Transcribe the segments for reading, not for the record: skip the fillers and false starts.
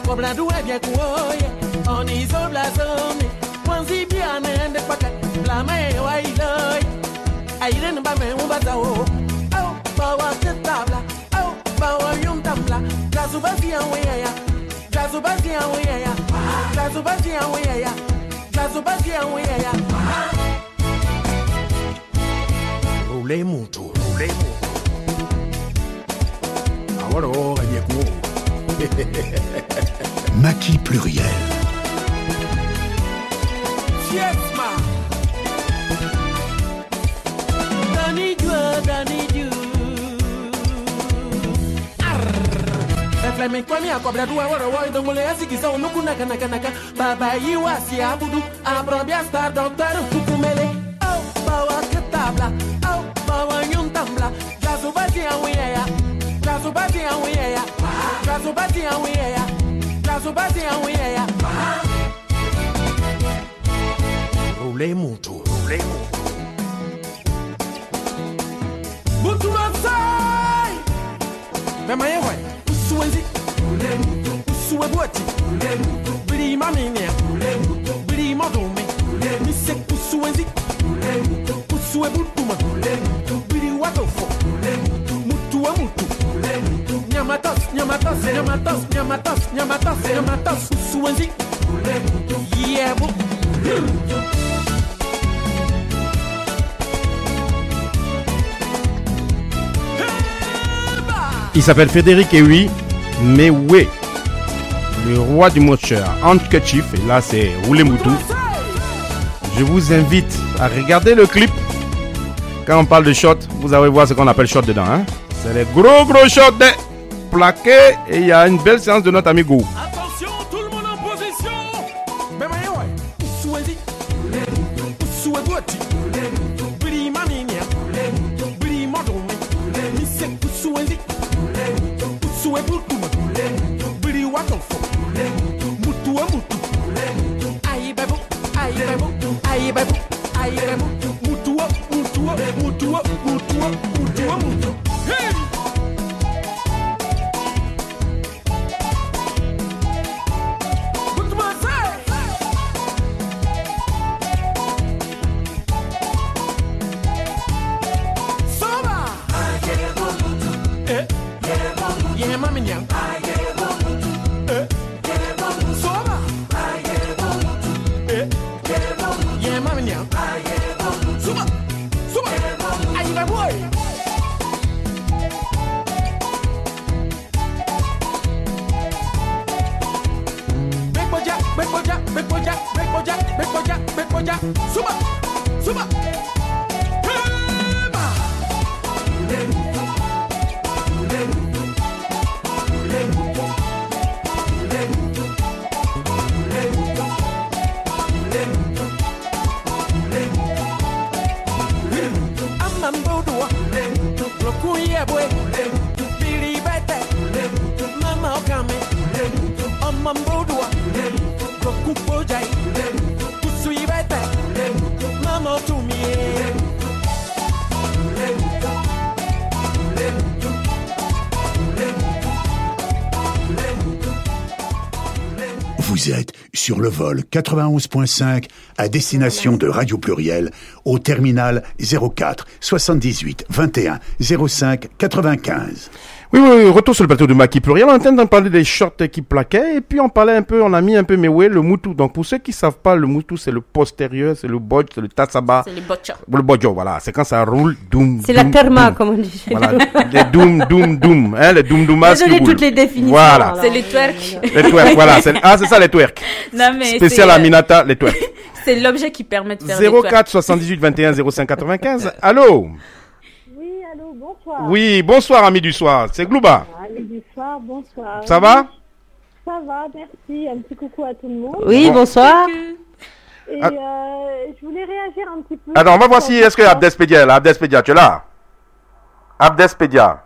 cobra do é bien cuoia. On isole la zone. Wanzi bien and the packet. Blame wai loy. Airen ba me ubazao. Au bawa tabla. Au bawa yum tabla. Gazubati awaya. Gazubati awaya. Gazubati awaya. Gazubati awaya. Roulez mon tour. Roulez mon. Ahora oh bien cuo. Maquis pluriel. Yes, ma. Dani Dieu. Eflame kwani akobra duwa woro idongole asikisa onuku naka. Baba yiwasi abudu abrobia star doctor kukumele. Oh, bawa ketabla. Oh, bawa nyuntambla. Gazubati awiyaya. Gazubati awiyaya. Gazubati awiyaya. Gazubati awiyaya. Roulez mon tour. Roulez mon tour. Butumasai. Memaye wai. Usuwenzi. Roulez mon tour. Usuwebuati. Roulez mon tour. Bili mamine. Roulez mon tour. Bili madome. Roulez mon tour. Mise usuwenzi. Roulez mon tour. Usuwebutuma. Roulez mon tour. Bili watofo. Roulez mon tour. Mutu wa mutu. Roulez mon tour. Nyamatos. Usuwenzi. Roulez mon tour. Yeah, bu. Roulez mon tour. Il s'appelle Frédéric Ewi Mewe, le roi du mocheur, handkerchief, et là c'est Roulé Moutou. Je vous invite à regarder le clip. Quand on parle de shot, vous allez voir ce qu'on appelle shot dedans. Hein? C'est les gros shots plaqués et il y a une belle séance de notre ami Go. Attention, tout le monde en position. Vous êtes sur le vol 91.5 à destination de Radio Pluriel au terminal 04 78 21 05 95. Oui, retour sur le plateau de Maquis Pluriel. On est en train de parler des shorts qui plaquaient. Et puis on parlait un peu, on a mis un peu Mewe, le Moutou. Donc pour ceux qui savent pas, le Moutou, c'est le postérieur, c'est le bodge, c'est le tatsaba. C'est le botcha. Le bodjo, voilà. C'est quand ça roule, doum. C'est la terma, comme on dit. Voilà. Les doum. Hein, les doum-doumas. Désolé toutes les définitions. Voilà. C'est les twerks. Les twerks, voilà. C'est ça, les twerks. Non, mais spécial Aminata, les twerks. C'est l'objet qui permet de faire 04 78 21 05 95. Allô? Allô, bonsoir. Oui, bonsoir, amis du soir. C'est Glouba. Amis du soir, bonsoir. Ça va? Ça va, merci. Un petit coucou à tout le monde. Oui, bonsoir. Et je voulais réagir un petit peu. Alors, on va voir si est-ce que Abdespédia est là. Abdespédia, tu es là? Abdespédia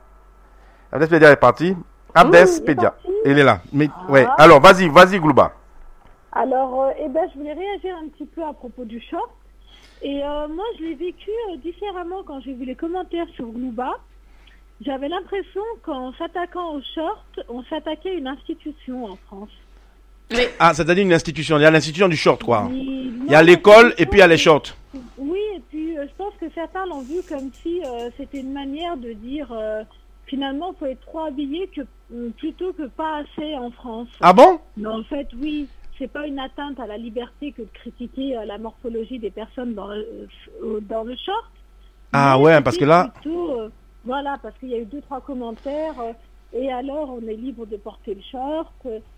est parti. Abdespédia. Il est là. Mais, ouais. Alors, vas-y, Glouba. Alors, je voulais réagir un petit peu à propos du short. Et moi, je l'ai vécu différemment quand j'ai vu les commentaires sur Glouba. J'avais l'impression qu'en s'attaquant au short, on s'attaquait à une institution en France. Ah, c'est-à-dire une institution. Il y a l'institution du short, quoi. Il y a l'école et puis il y a les shorts. Oui, et puis je pense que certains l'ont vu comme si c'était une manière de dire finalement il faut être trop habillé plutôt que pas assez en France. Ah bon? Mais en fait, oui, c'est pas une atteinte à la liberté que de critiquer la morphologie des personnes dans le short. Ah ouais, parce que là... Plutôt, voilà, parce qu'il y a eu 2-3 commentaires et alors on est libre de porter le short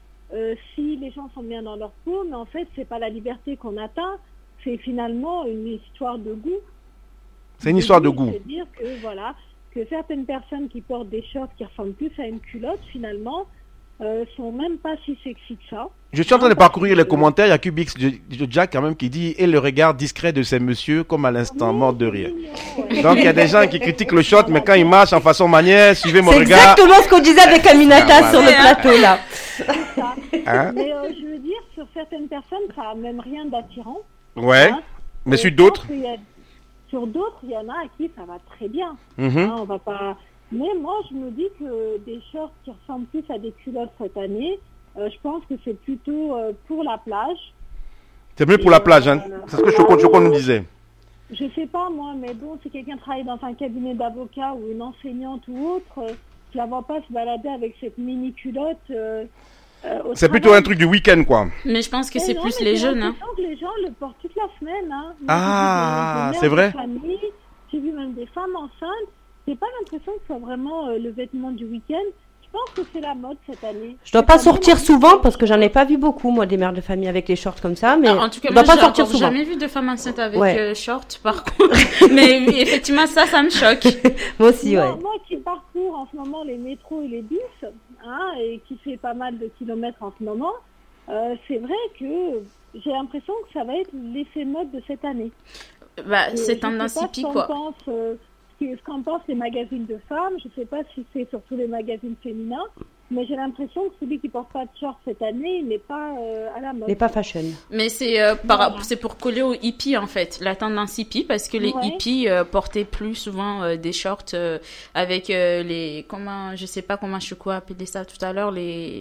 si les gens sont bien dans leur peau, mais en fait c'est pas la liberté qu'on atteint, c'est finalement une histoire de goût. C'est une histoire de goût. C'est-à-dire que voilà, que certaines personnes qui portent des shorts qui ressemblent plus à une culotte finalement sont même pas si sexy que ça. Je suis en train de parcourir les commentaires, il y a Cubix de Jack quand même qui dit « Et le regard discret de ces messieurs comme à l'instant mort de rire ». Donc il y a des gens qui critiquent le short, mais quand ils marchent en façon manière, suivez mon C'est regard. exactement ce qu'on disait avec Aminata sur le plateau là. C'est ça. Hein? Mais je veux dire, sur certaines personnes, ça n'a même rien d'attirant. Ouais, Hein. mais Et sur je d'autres pense sur d'autres, il y en a à qui ça va très bien. Mhm. Hein, on va pas... Mais moi, je me dis que des shorts qui ressemblent plus à des culottes cette année, je pense que c'est plutôt pour la plage. C'est mieux pour la plage, hein. C'est ce que Choco nous disait. Je sais pas moi, mais bon, si quelqu'un travaille dans un cabinet d'avocat ou une enseignante ou autre, je la vois pas se balader avec cette mini culotte. C'est plutôt un truc du week-end, quoi. Mais je pense que c'est non, plus mais les j'ai jeunes. Hein. l'impression que les gens le portent toute la semaine. Hein. Moi, Ah, j'ai vu c'est vrai. familles, j'ai vu même des femmes enceintes. J'ai pas l'impression que ce soit vraiment le vêtement du week-end. Je pense que c'est la mode cette année. Je dois pas sortir souvent parce que j'en ai pas vu beaucoup, moi, des mères de famille avec les shorts comme ça. Mais En tout cas, je moi, dois pas j'ai sortir encore souvent. jamais vu de femme enceinte avec Ouais. short, par contre. Mais oui, effectivement, ça me choque. Moi aussi, ouais. Moi qui parcours en ce moment les métros et les bus, hein, et qui fait pas mal de kilomètres en ce moment, c'est vrai que j'ai l'impression que ça va être l'effet mode de cette année. Bah, Et c'est je tendance sais pas hippie, ce qu'en quoi. pensent, ce qu'en pensent les magazines de femmes. Je sais pas si c'est surtout les magazines féminins, mais j'ai l'impression que celui qui porte pas de short cette année, il n'est pas à la mode. Il n'est pas fashion. Mais c'est c'est pour coller aux hippies, en fait, la tendance hippie, parce que les Ouais. hippies portaient plus souvent des shorts avec je sais pas comment Choco a appelé ça tout à l'heure,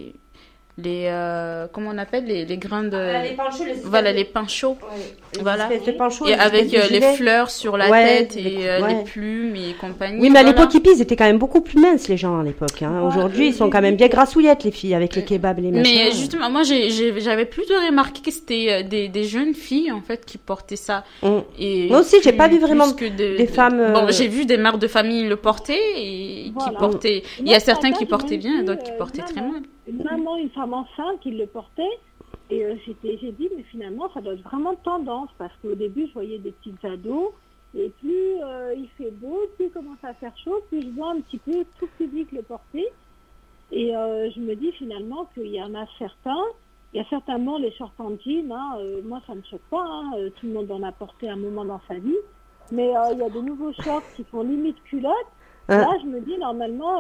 comment on appelle les grains de... Voilà, les panchos. Voilà. Et avec les fleurs sur la tête et les plumes et compagnie. Oui, mais à voilà. l'époque, hippie, ils étaient quand même beaucoup plus minces, les gens, à l'époque. Hein. Aujourd'hui, ils sont quand même bien grassouillettes, les filles, avec les kebabs et les machins. Mais justement, moi, j'avais plutôt remarqué que c'était des jeunes filles, en fait, qui portaient ça. Et Moi aussi, j'ai pas vu plus vraiment que des femmes... Bon, j'ai vu des mères de famille le porter et Voilà. qui portaient... Il y Moi, a ce certains matin, qui j'ai portaient même bien et vu, d'autres qui portaient très mal. Une maman, une femme enceinte qui le portait. Et j'ai dit, mais finalement, ça doit être vraiment tendance. Parce qu'au début, je voyais des petites ados. Et plus il fait beau, plus il commence à faire chaud, plus je vois un petit peu tout public le porter. Et je me dis finalement qu'il y en a certains. Il y a certainement les shorts en jean. Hein, moi, ça ne me choque pas. Hein, tout le monde en a porté un moment dans sa vie. Mais il y a de nouveaux shorts qui font limite culotte. Là, je me dis, normalement...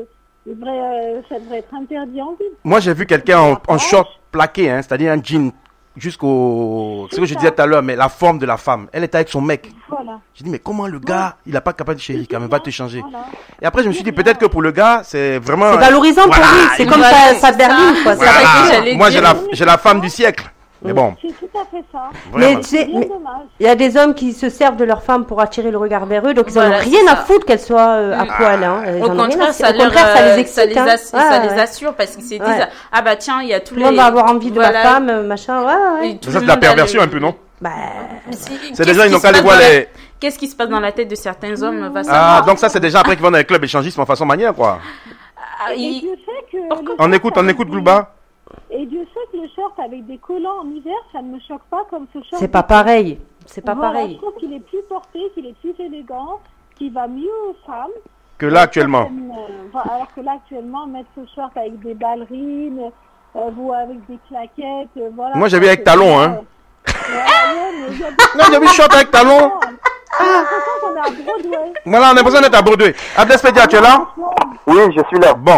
ça devrait être interdit en ville. Moi, j'ai vu quelqu'un en short plaqué, hein, c'est-à-dire un jean jusqu'au... C'est ce que je disais tout à l'heure, mais la forme de la femme. Elle était avec son mec. Voilà. J'ai dit, mais comment le gars, il n'a pas capable de chérie, quand même, va te changer. Voilà. Et après, je me suis dit, peut-être que pour le gars, c'est vraiment... C'est valorisant pour lui, c'est comme sa berline, quoi. Voilà. ça que j'allais Moi, dire. j'ai la femme du siècle. Mais bon, C'est tout à fait ça. vraiment. Mais tu sais, Bien mais dommage. il y a des hommes qui se servent de leur femme pour attirer le regard vers eux, donc ils en Voilà, ont rien c'est à ça. foutre qu'elle soit à poil. Hein. Ils Au en ont rien à contraire, faire. Au contraire, ça les excite. hein. ça Ouais, les ouais. assure parce qu'ils se disent, Ouais. ah bah tiens, il y a tous Tout le monde les... va avoir envie de Voilà. ma femme, machin. Ouais, ouais. Et tout Mais ça, le c'est la monde a perversion le- un peu, non? Bah, C'est des gens, ils n'ont qu'à aller voir les... Qu'est-ce qui se passe dans la tête de certains hommes va Ah, savoir. donc ça, c'est des gens après qui vont dans les clubs échangistes en façon manière, quoi. Ah, Et il- Dieu sait que On écoute Glouba. Et Dieu sait que le short avec des collants en hiver, ça ne me choque pas comme ce short. c'est pas pareil. C'est pas Voilà, pareil. Je trouve qu'il est plus porté, qu'il est plus élégant, qu'il va mieux aux femmes. Que là, actuellement. Alors que là, actuellement, mettre ce short avec des ballerines, ou avec des claquettes, voilà. Moi, j'ai vu avec talons, hein. Non, j'ai vu short avec talons. J'ai l'impression qu'on est à Broadway. Voilà, on a besoin d'être à Bordeaux. Abdel Spedia, tu es là? Oui, je suis là. Bon.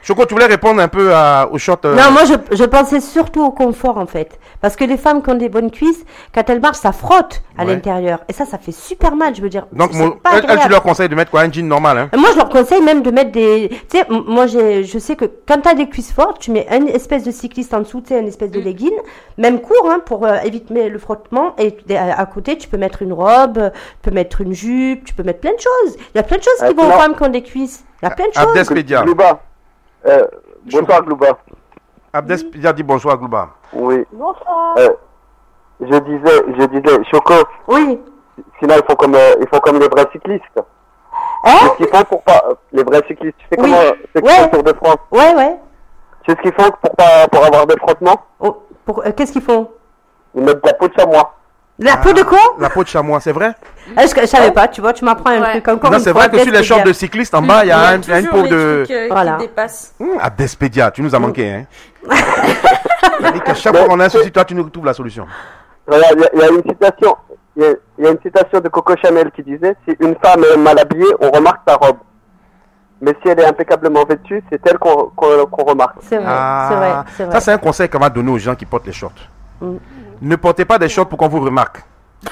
Choco, tu voulais répondre un peu au short Non, moi je pensais surtout au confort en fait. Parce que les femmes qui ont des bonnes cuisses, quand elles marchent, ça frotte à l'intérieur. Et ça fait super mal, je veux dire. Donc, elle, tu leur conseilles de mettre quoi? Un jean normal, hein? Moi, je leur conseille même de mettre des... Tu sais, moi, je sais que quand tu as des cuisses fortes, tu mets une espèce de cycliste en dessous, tu sais, une espèce de legging, même court, hein, pour éviter le frottement. Et à côté, tu peux mettre une robe, tu peux mettre une jupe, tu peux mettre plein de choses. Il y a plein de choses qui vont aux femmes qui ont des cuisses. Il y a plein de choses. Abdespedia. Glouba. Bonsoir, Glouba. Abdespedia dit bonsoir, Glouba. Oui. Bonsoir. Je disais, Choco. Oui. Sinon, ils font comme les vrais cyclistes. Hein? C'est ce qu'ils font pour pas... Les vrais cyclistes, tu sais comment... C'est le Tour de France. Ouais. Tu sais ce qu'ils font pour avoir des frottements? Qu'est-ce qu'ils font? Ils mettent de la peau de chamois. La peau de quoi? La peau de chamois, c'est vrai? Je savais pas, tu vois, tu m'apprends un truc encore. Non, c'est vrai que sur les shorts de cyclistes, en bas, il y a une peau de... Qui dépasse. Abdespedia, tu nous as manqué, hein? Il a dit qu'à chaque fois qu'on a un souci, toi, tu nous trouves la solution. Regarde, il y a une citation... Il y a une citation de Coco Chanel qui disait « Si une femme est mal habillée, on remarque sa robe. Mais si elle est impeccablement vêtue, c'est elle qu'on remarque. » C'est vrai, c'est vrai. Ça, c'est un conseil qu'on va donner aux gens qui portent les shorts. Ne portez pas des shorts pour qu'on vous remarque.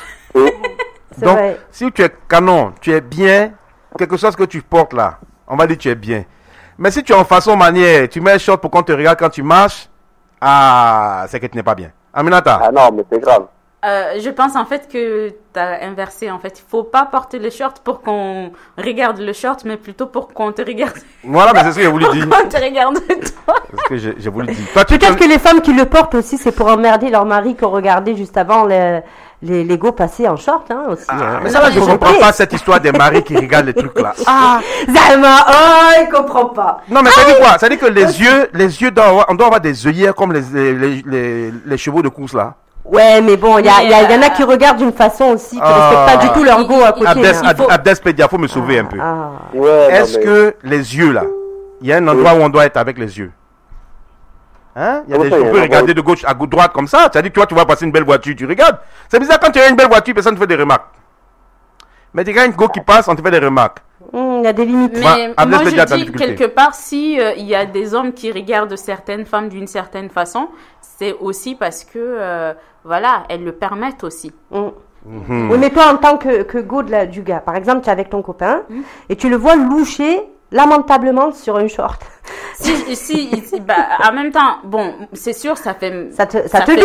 Donc, si tu es canon, tu es bien, quelque chose que tu portes là, on va dire que tu es bien. Mais si tu es en façon manière, tu mets un short pour qu'on te regarde quand tu marches, c'est que tu n'es pas bien. Aminata. Ah non, mais c'est grave. Je pense en fait que tu as inversé en fait. Il faut pas porter le short pour qu'on regarde le short, mais plutôt pour qu'on te regarde. Voilà, mais c'est ce que j'ai voulu dire. Pour qu'on te regarde toi. C'est ce que j'ai voulu dire. Peut-être que les femmes qui le portent aussi, c'est pour emmerder leur mari qu'on regardait juste avant les go passer en short, hein, aussi. Mais ça va, je comprends pas cette histoire des maris qui regardent les trucs là. Zalma, il comprend pas. Non, mais ça dit quoi? Ça dit que les yeux on doit avoir des œillères comme les chevaux de course là. Ouais, mais bon, il y en a qui regardent d'une façon aussi, qui respectent pas du tout leur go à côté. Abdespedia, faut me sauver un peu. Ouais, est-ce que les yeux là, il y a un endroit où on doit être avec les yeux? Hein? Il y a des, on peut regarder de gauche à droite comme ça. C'est-à-dire que tu vas passer une belle voiture, tu regardes. C'est bizarre quand tu as une belle voiture, personne ne fait des remarques. Mais tu as une go qui passe, on te fait des remarques. Il y a des limites. Mais moi je dis quelque part, si il y a des hommes qui regardent certaines femmes d'une certaine façon, c'est aussi parce que voilà, elles le permettent aussi. Oui, mais toi en tant que go du gars, par exemple, tu es avec ton copain et tu le vois loucher lamentablement sur un short. En même temps, bon, c'est sûr, ça fait ça te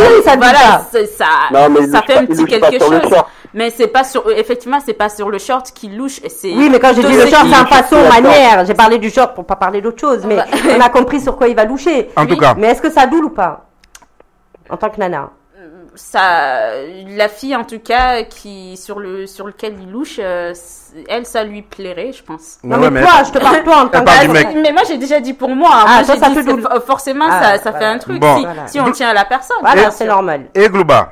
ça fait un petit quelque chose. Mais c'est pas effectivement, c'est pas sur le short qui louche. Oui, mais quand j'ai dit le short, c'est en façon, manière. J'ai parlé du short pour pas parler d'autre chose, mais on a compris sur quoi il va loucher. En tout cas. Mais est-ce que ça doule ou pas? En tant que nana? La fille en tout cas sur lequel il louche, elle, ça lui plairait, je pense. Non, mais toi, je te parle toi en tant que mec. Mais moi j'ai déjà dit pour moi. Forcément ça fait un truc si on tient à la personne. Voilà, c'est normal. Et Glouba.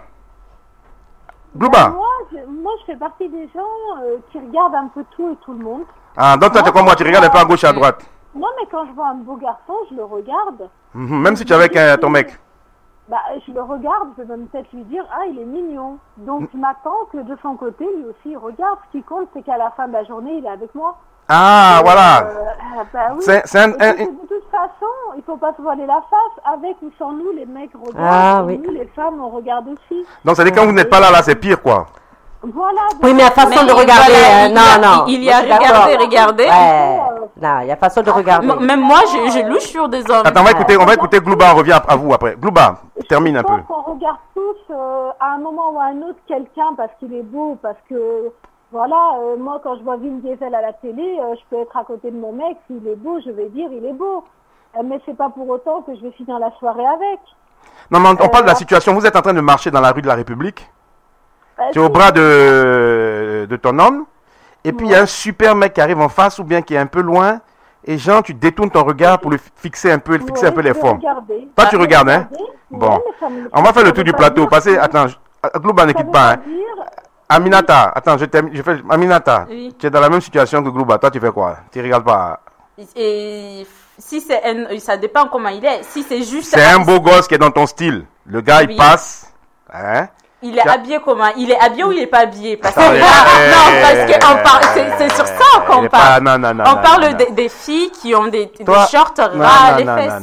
Moi je fais partie des gens qui regardent un peu tout et tout le monde. Ah, donc toi t'es comme moi, tu regardes un peu à gauche et à droite. Non, mais quand je vois un beau garçon, je le regarde. Même si tu es avec ton mec. Je le regarde, je peux même peut-être lui dire, il est mignon. Donc, je m'attends que de son côté, lui aussi, il regarde. Ce qui compte, c'est qu'à la fin de la journée, il est avec moi. Ah, voilà. Oui. De toute façon, il faut pas se voiler la face. Avec ou sans nous, les mecs regardent. Nous, les femmes, on regarde aussi. Donc, ça dit quand vous n'êtes pas là, c'est pire, quoi. Voilà. Oui, mais la façon de regarder, non. Il y a regarder. Non, il y a façon de regarder. Même moi, je louche sur des hommes. Attends, on va écouter Glouba, on revient à vous après. Glouba, termine un peu. Je pense qu'on regarde tous à un moment ou à un autre quelqu'un parce qu'il est beau, parce que, voilà, moi quand je vois Vin Diesel à la télé, je peux être à côté de mon mec, s'il est beau, je vais dire il est beau. Mais c'est pas pour autant que je vais finir la soirée avec. Non, mais on parle de la situation. Vous êtes en train de marcher dans la rue de la République. Tu es au bras de ton homme. Et puis, il y a un super mec qui arrive en face ou bien qui est un peu loin. Et genre, tu détournes ton regard pour lui fixer un peu les formes. Toi, tu regardes, hein? Bon. On va faire le tour du plateau. Attends, Glouba n'écoute pas, hein? Aminata, attends, Aminata, tu es dans la même situation que Glouba. Toi, tu fais quoi? Tu regardes pas? Et si ça dépend comment il est. Si c'est juste... C'est un beau gosse qui est dans ton style. Le gars, il passe. Hein? Il est habillé comment? Il est habillé ou il est pas habillé? Parce que c'est sur ça qu'on c'est pas. Non. On parle des filles qui ont des shorts ras à les fesses.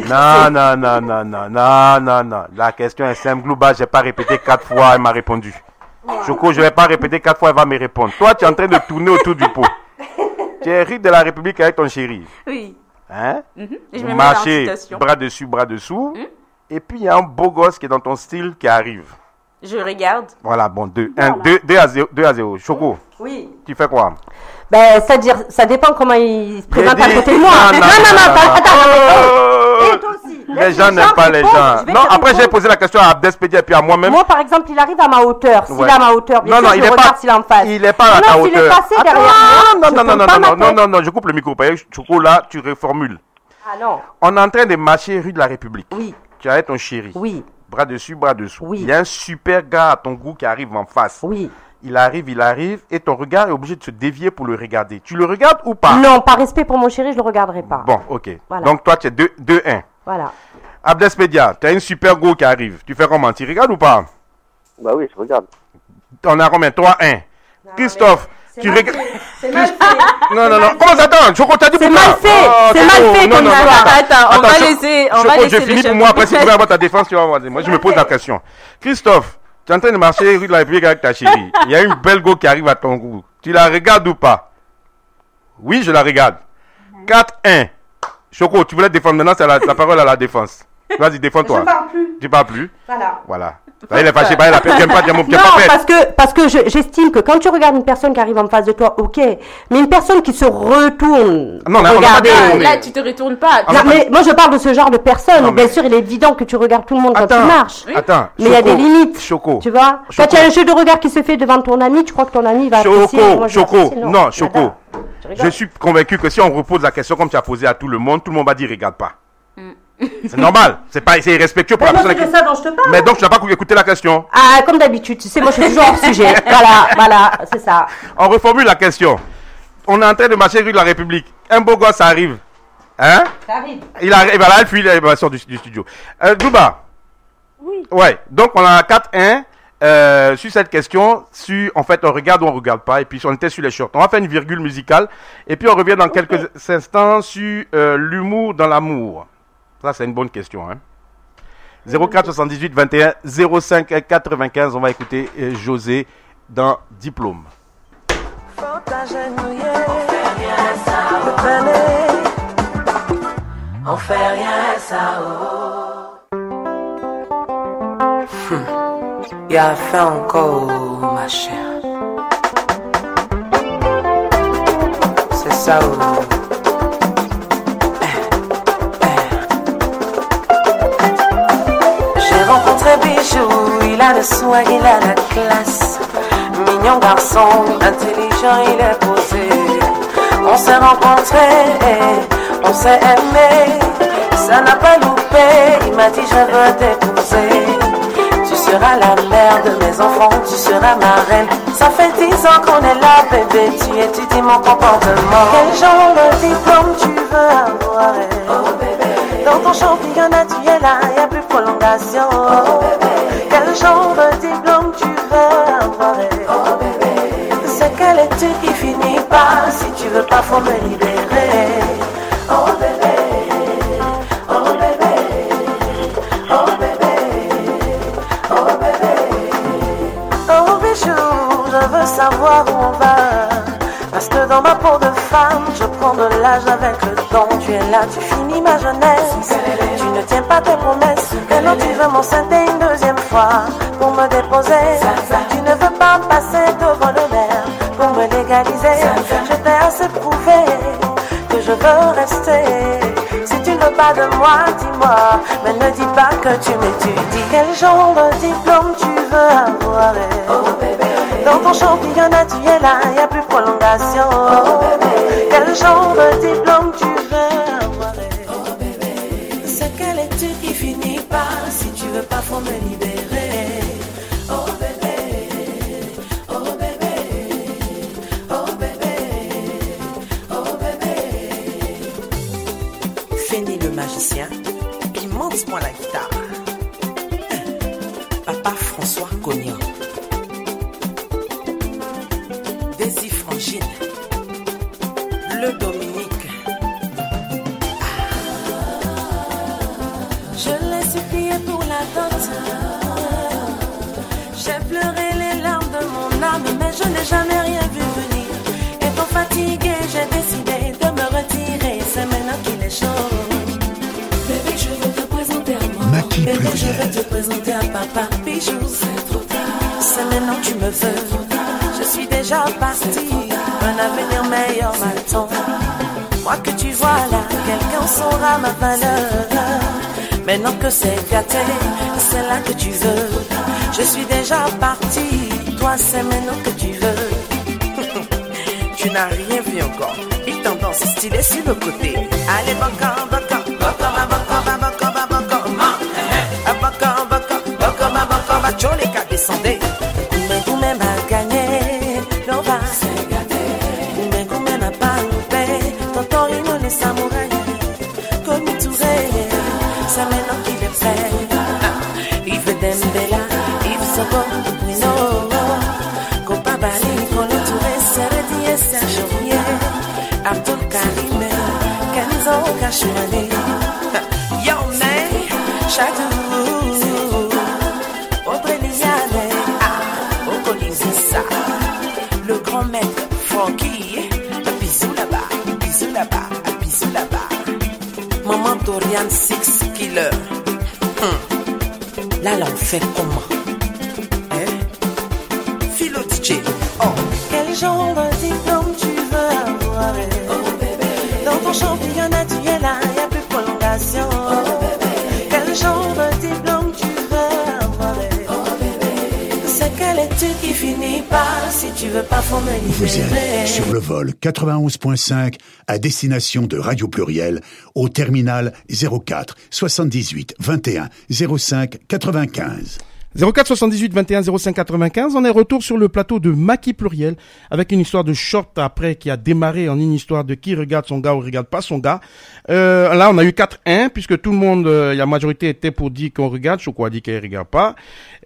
Non. La question est simple. Glouba, j'ai pas répété 4 fois, elle m'a répondu. Choco, je vais pas répéter 4 fois, elle va me répondre. Toi, tu es en train de tourner autour du pot. Tu es rue de la République avec ton chéri. Oui. Hein? Je Vous marchez bras dessus, bras dessous. Et puis, il y a un beau gosse qui est dans ton style qui arrive. Je regarde. Voilà, bon, 2 à 0. Choco, Oui. tu fais quoi? Ben, c'est-à-dire, ça dépend comment il se présente à côté de moi. Non, attends. Et toi aussi. Les gens n'aiment pas les gens. Non, après, j'ai posé la question à Abdespédia et puis à moi-même. Moi, par exemple, il arrive à ma hauteur. S'il est à ma hauteur, bien sûr, je regarde s'il est en face. Il n'est pas à ta hauteur. S'il est passé derrière moi. Non, je coupe le micro. Choco, là, tu reformules. Ah non. On est en train de marcher rue de la République. Oui. Tu as ton chéri. Oui. Bras dessus, bras dessous. Oui. Il y a un super gars à ton goût qui arrive en face. Oui. Il arrive, et ton regard est obligé de se dévier pour le regarder. Tu le regardes ou pas? Non, par respect pour mon chéri, je le regarderai pas. Bon, ok. Voilà. Donc toi, tu es 2-1. Voilà. Abdespédia, tu as une super go qui arrive. Tu fais comment? Tu regardes ou pas? Bah oui, je regarde. On a combien? 3-1. Christophe, tu regardes. C'est mal fait. Non. Comment ça t'attends? Choco, t'as dit C'est mal fait. C'est mal fait comme histoire. Attends, on va laisser. Je finis pour moi. Après, si tu veux avoir ta défense, tu vas voir. Moi, je me pose la question. Christophe, tu es en train de marcher rue de la République avec ta chérie. Il y a une belle go qui arrive à ton goût. Tu la regardes ou pas? Oui, je la regarde. 4-1. Choco, tu voulais te défendre. Maintenant, c'est la parole à la défense. Vas-y, défends-toi. Je parle plus. Tu parles plus? Voilà. Il est fâché, il a perdu. Non, parce que j'estime que quand tu regardes une personne qui arrive en face de toi, ok, mais une personne qui se retourne. Non, regarder. Là, tu te retournes pas. Non, mais moi je parle de ce genre de personne. Bien sûr, il est évident que tu regardes tout le monde quand tu marches. Attends. Mais il y a des limites. Choco. Tu vois? Quand il y a un jeu de regard qui se fait devant ton ami, tu crois que ton ami va apprécier. Choco. Je suis convaincu que si on repose la question comme tu as posé à tout le monde va dire regarde pas. C'est normal, c'est irrespectueux pour la personne. C'est ça dont je te parle. Mais donc tu n'as pas écouté la question. Ah, comme d'habitude, tu sais, moi je suis toujours hors sujet. Voilà, c'est ça. On reformule la question. On est en train de marcher rue de la République. Un beau gosse arrive. Hein? Ça arrive. Il arrive, voilà, elle fuit l'évaluation du studio. Douba. Oui. Ouais, donc on a 4-1. Sur cette question, en fait, on regarde ou on regarde pas, et puis on était sur les shorts. On va faire une virgule musicale, et puis on revient dans quelques instants sur l'humour dans l'amour. Ça, c'est une bonne question. Hein? 04 78 21 05 95. On va écouter José dans Diplôme. On fait rien, ça. Y a fait encore, ma chère. C'est ça. J'ai rencontré Bijou, il a le soin, il a la classe. Mignon garçon, intelligent, il est posé. On s'est rencontrés, on s'est aimé. Ça n'a pas loupé, il m'a dit je veux t'épouser. Tu seras la mère de mes enfants, tu seras ma reine. Ça fait 10 ans qu'on est là, bébé, tu étudies mon comportement. Quel genre de diplôme tu veux avoir? Oh bébé. Dans ton championnat tu es là, y'a plus de prolongation. Oh bébé. Quel genre de diplôme tu veux avoir? Oh bébé. C'est quelle étude qui finit pas? Si tu veux pas, faut me libérer. Oh bébé. Oh bébé. Oh bébé. Oh bébé. Oh bijou, je veux savoir où on va. Parce que dans ma peau de femme, je prends de l'âge avec le temps. Tu es là, tu finis ma jeunesse. Tu ne tiens pas tes promesses. Maintenant tu veux m'enceinter une deuxième fois pour me déposer. Tu ne veux pas passer devant le maire pour me légaliser. Je t'ai assez prouvé que je veux rester. Si tu ne veux pas de moi, dis-moi. Mais ne dis pas que tu m'étudies. Quel genre de diplôme tu veux avoir? Oh bébé. Dans ton championnat tu es là, y'a plus de prolongation. Oh bébé. Quel genre de diplôme tu veux avoir? Oh bébé. C'est quelle étude qui finit pas? Si tu veux pas, faut me libérer. Oh bébé. Oh bébé. Oh bébé. Oh bébé. Fini le magicien qui monte-moi la guitare. Papa François Cognan. Daisy Frangine. le Dominique. Je l'ai supplié pour la dot. J'ai pleuré les larmes de mon âme, mais je n'ai jamais rien vu venir. Étant fatiguée, j'ai décidé de me retirer. C'est maintenant qu'il est chaud. Bébé, je veux te présenter à moi. Bébé, je vais te présenter à papa. Bijou, c'est trop tard. C'est maintenant que tu me veux. Je suis déjà partie. Un avenir meilleur m'attend. Moi que tu vois là, quelqu'un saura ma valeur. Maintenant que c'est gâté, c'est là que tu veux. Je suis déjà partie, toi c'est maintenant que tu veux. Tu n'as rien vu encore. Il tendance stylé sur le côté. Allez, baka, baka, baka, baka, baka, baka, baka, baka, baka, baka, baka, Jolika descendez. Goumé m'a gagné, Nova c'est gâté. Goumé n'a pas loupé, Totorino les samouraïs, comme Touré. C'est maintenant qu'il est prêt. Il veut Dembela, Yves Soko, Bruno, Copa Bali, Colo Touré, Seredi et Serge Aurier, Abdul Karim, Kenzo Kachouane, Yomne, Chadou, Audrey Liane, Okolizissa, le grand maître Francky, bisous là-bas, bisous là-bas, bisous là-bas. Maman Dorian Six Killer. Là, on fait comment? Philo DJ. Oh. Quel genre de diplôme tu veux avoir? Oh, bébé. Dans ton championnat, tu es là, y'a plus de prolongation. Oh, bébé. Quel genre de diplôme tu veux avoir? Oh, bébé. C'est quelle étude qui finit par si tu veux pas faut me libérer. Vous êtes sur le vol 91.5 à destination de Radio Pluriel au terminal 04 78 21 05 95. 04 78 21 05 95. On est retour sur le plateau de Maki Pluriel avec une histoire de short après qui a démarré en une histoire de qui regarde son gars ou regarde pas son gars. Là, on a eu 4-1 puisque tout le monde, la majorité était pour dire qu'on regarde. Choco a dit qu'elle regarde pas,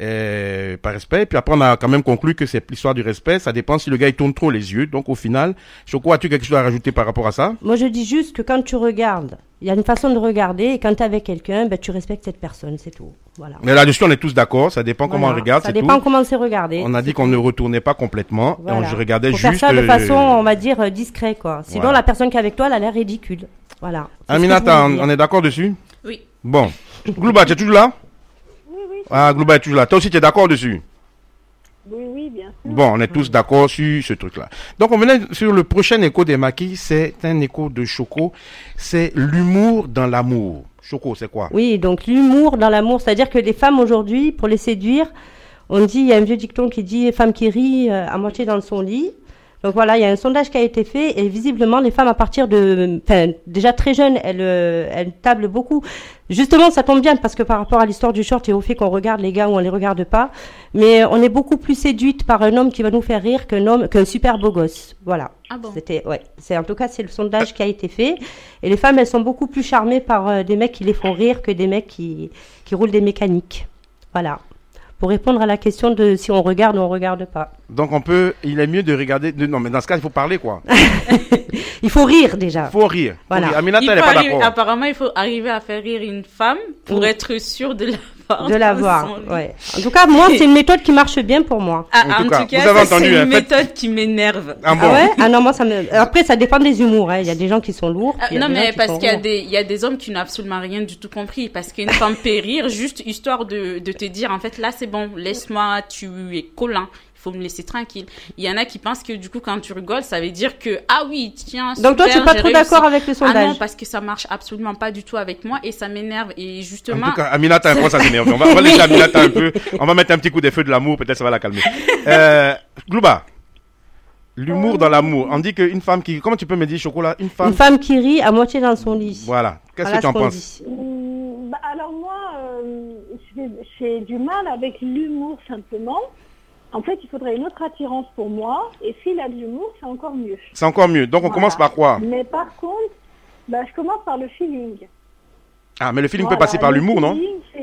par respect. Puis après, on a quand même conclu que c'est l'histoire du respect. Ça dépend si le gars il tourne trop les yeux. Donc au final, Choco, as-tu quelque chose à rajouter par rapport à ça? Moi, je dis juste que quand tu regardes, il y a une façon de regarder et quand tu es avec quelqu'un, ben, tu respectes cette personne, c'est tout. Voilà. Mais là-dessus, on est tous d'accord. Ça dépend comment on regarde. Ça dépend comment c'est regardé. On a dit qu'on ne retournait pas complètement. Voilà. Et on regardait faut juste. Faire ça de façon, on va dire, discrète, quoi. Sinon, voilà. La personne qui est avec toi, elle a l'air ridicule. Voilà. Aminata, on est d'accord dessus? Oui. Bon. Glouba, tu es toujours là? Oui, oui. Ah, Glouba est toujours là. Toi aussi, tu es d'accord dessus? Oui, bien sûr. Bon, on est tous d'accord sur ce truc-là. Donc, on venait sur le prochain écho des maquis. C'est un écho de Choco. C'est l'humour dans l'amour. Choco, c'est quoi? Oui, donc l'humour dans l'amour. C'est-à-dire que les femmes aujourd'hui, pour les séduire, on dit, il y a un vieux dicton qui dit, femme qui rit à moitié dans son lit. Donc voilà, il y a un sondage qui a été fait et visiblement les femmes à partir de, enfin déjà très jeunes, elles tablent beaucoup. Justement, ça tombe bien parce que par rapport à l'histoire du short et au fait qu'on regarde les gars ou on les regarde pas, mais on est beaucoup plus séduite par un homme qui va nous faire rire qu'un super beau gosse. Voilà. Ah bon? En tout cas c'est le sondage qui a été fait et les femmes elles sont beaucoup plus charmées par des mecs qui les font rire que des mecs qui roulent des mécaniques. Voilà. Pour répondre à la question de si on regarde ou on regarde pas. Donc il est mieux de regarder, non mais dans ce cas il faut parler quoi. Il faut rire déjà. Il faut rire. Voilà. Aminata elle est pas d'accord. Apparemment il faut arriver à faire rire une femme pour être sûr de l'avoir. Ouais. En tout cas moi c'est une méthode qui marche bien pour moi. En tout cas vous avez entendu, c'est une méthode qui m'énerve. Ah ouais? Ah non moi ça me. Après ça dépend des humours. Hein. Il y a des gens qui sont lourds. Non mais parce qu'il y a des hommes qui n'ont absolument rien du tout compris parce qu'une femme peut rire juste histoire de te dire en fait là c'est bon laisse-moi tu es collant. Il faut me laisser tranquille. Il y en a qui pensent que du coup quand tu rigoles ça veut dire que ah oui tiens super, donc toi tu n'es pas trop d'accord avec le sondage? Ah non parce que ça marche absolument pas du tout avec moi et ça m'énerve et justement. En tout cas Aminata ça s'énerve. On va laisser Aminata un peu. On va mettre un petit coup des feux de l'amour peut-être ça va la calmer. Glouba, l'humour dans l'amour. On dit qu'une femme qui comment tu peux me dire Chocolat une femme qui rit à moitié dans son lit. Voilà. Qu'est-ce que tu en penses? Alors moi j'ai du mal avec l'humour simplement. En fait, il faudrait une autre attirance pour moi. Et s'il a de l'humour, c'est encore mieux. C'est encore mieux. Donc, on commence par quoi? Mais par contre, je commence par le feeling. Ah, mais le feeling peut passer par l'humour, non?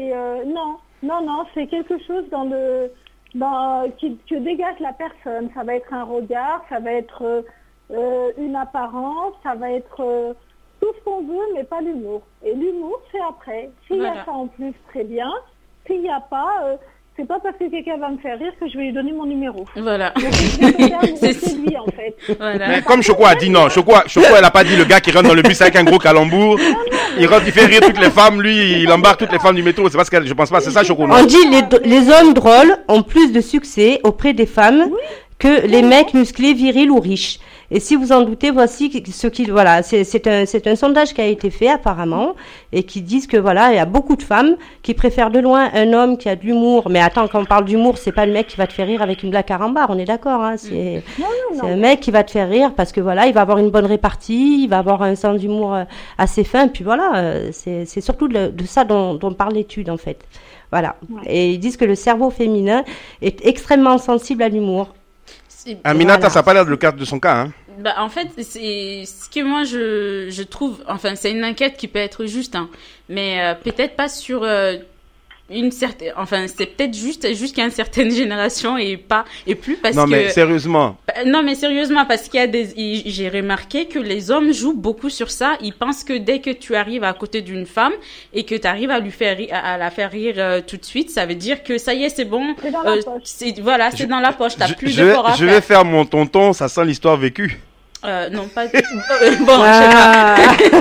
Non, c'est quelque chose que dégage la personne. Ça va être un regard, ça va être une apparence, ça va être tout ce qu'on veut, mais pas l'humour. Et l'humour, c'est après. S'il y a ça en plus, très bien. S'il n'y a pas, c'est pas parce que quelqu'un va me faire rire que je vais lui donner mon numéro. Voilà. Donc, c'est lui, en fait. Voilà. Mais comme Choco a dit non, Choco elle a pas dit le gars qui rentre dans le bus avec un gros calembour. Il rentre, il fait rire toutes les femmes, lui, il embarque toutes les femmes du métro. C'est parce que je pense pas, c'est ça, Choco. On dit les hommes drôles ont plus de succès auprès des femmes que les mecs musclés, virils ou riches. Et si vous en doutez, voici ce qui, voilà, c'est un sondage qui a été fait apparemment et qui disent que voilà, il y a beaucoup de femmes qui préfèrent de loin un homme qui a de l'humour. Mais attends, quand on parle d'humour, c'est pas le mec qui va te faire rire avec une blague carambar, on est d'accord, hein, c'est un mec qui va te faire rire parce que voilà, il va avoir une bonne répartie, il va avoir un sens d'humour assez fin, puis voilà, c'est surtout de ça dont parle l'étude en fait. Voilà. Et ils disent que le cerveau féminin est extrêmement sensible à l'humour. Aminata, ça n'a pas l'air de son cas, hein. Bah, en fait, c'est ce que moi je trouve, enfin, c'est une enquête qui peut être juste, hein, mais peut-être pas sur une certaine, enfin, c'est peut-être juste jusqu'à une certaine génération et plus parce que. Non, mais sérieusement. Non, mais sérieusement, parce qu'il y a j'ai remarqué que les hommes jouent beaucoup sur ça. Ils pensent que dès que tu arrives à côté d'une femme et que tu arrives à la faire rire tout de suite, ça veut dire que ça y est, c'est bon. C'est dans la poche. C'est dans la poche. T'as plus d'efforts à faire. Je vais faire mon tonton, ça sent l'histoire vécue. Non, pas. Bon, je sais pas.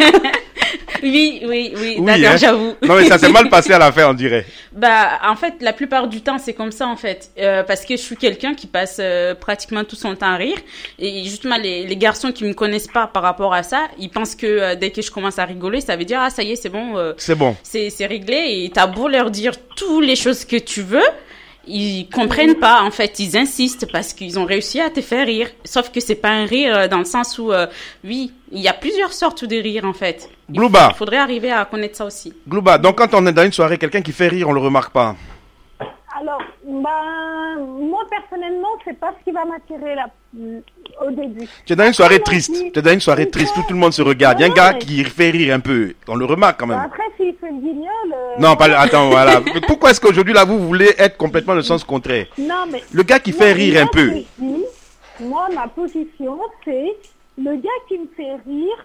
Oui, d'accord, hein. j'avoue. Non, mais ça s'est mal passé à la fin, on dirait. Bah, en fait, la plupart du temps, c'est comme ça, en fait. Parce que je suis quelqu'un qui passe pratiquement tout son temps à rire. Et justement, les garçons qui me connaissent pas par rapport à ça, ils pensent que dès que je commence à rigoler, ça veut dire, ah, ça y est, c'est bon. C'est bon. C'est réglé. Et t'as beau leur dire toutes les choses que tu veux. Ils comprennent pas, en fait, ils insistent parce qu'ils ont réussi à te faire rire. Sauf que c'est pas un rire dans le sens où, oui, il y a plusieurs sortes de rire, en fait. Glouba. Il faudrait arriver à connaître ça aussi. Glouba, donc quand on est dans une soirée, quelqu'un qui fait rire, on le remarque pas. Alors, moi, personnellement, c'est pas ce qui va m'attirer au début. Tu es dans une soirée triste. Tu es dans une soirée triste où tout le monde se regarde. Il y a un gars qui fait rire un peu. On le remarque quand même. Après, s'il fait le guignol... Non, attends, voilà. Pourquoi est-ce qu'aujourd'hui, là, vous voulez être complètement le sens contraire? Non, mais... Le gars qui fait rire un peu. Moi, ma position, c'est... Le gars qui me fait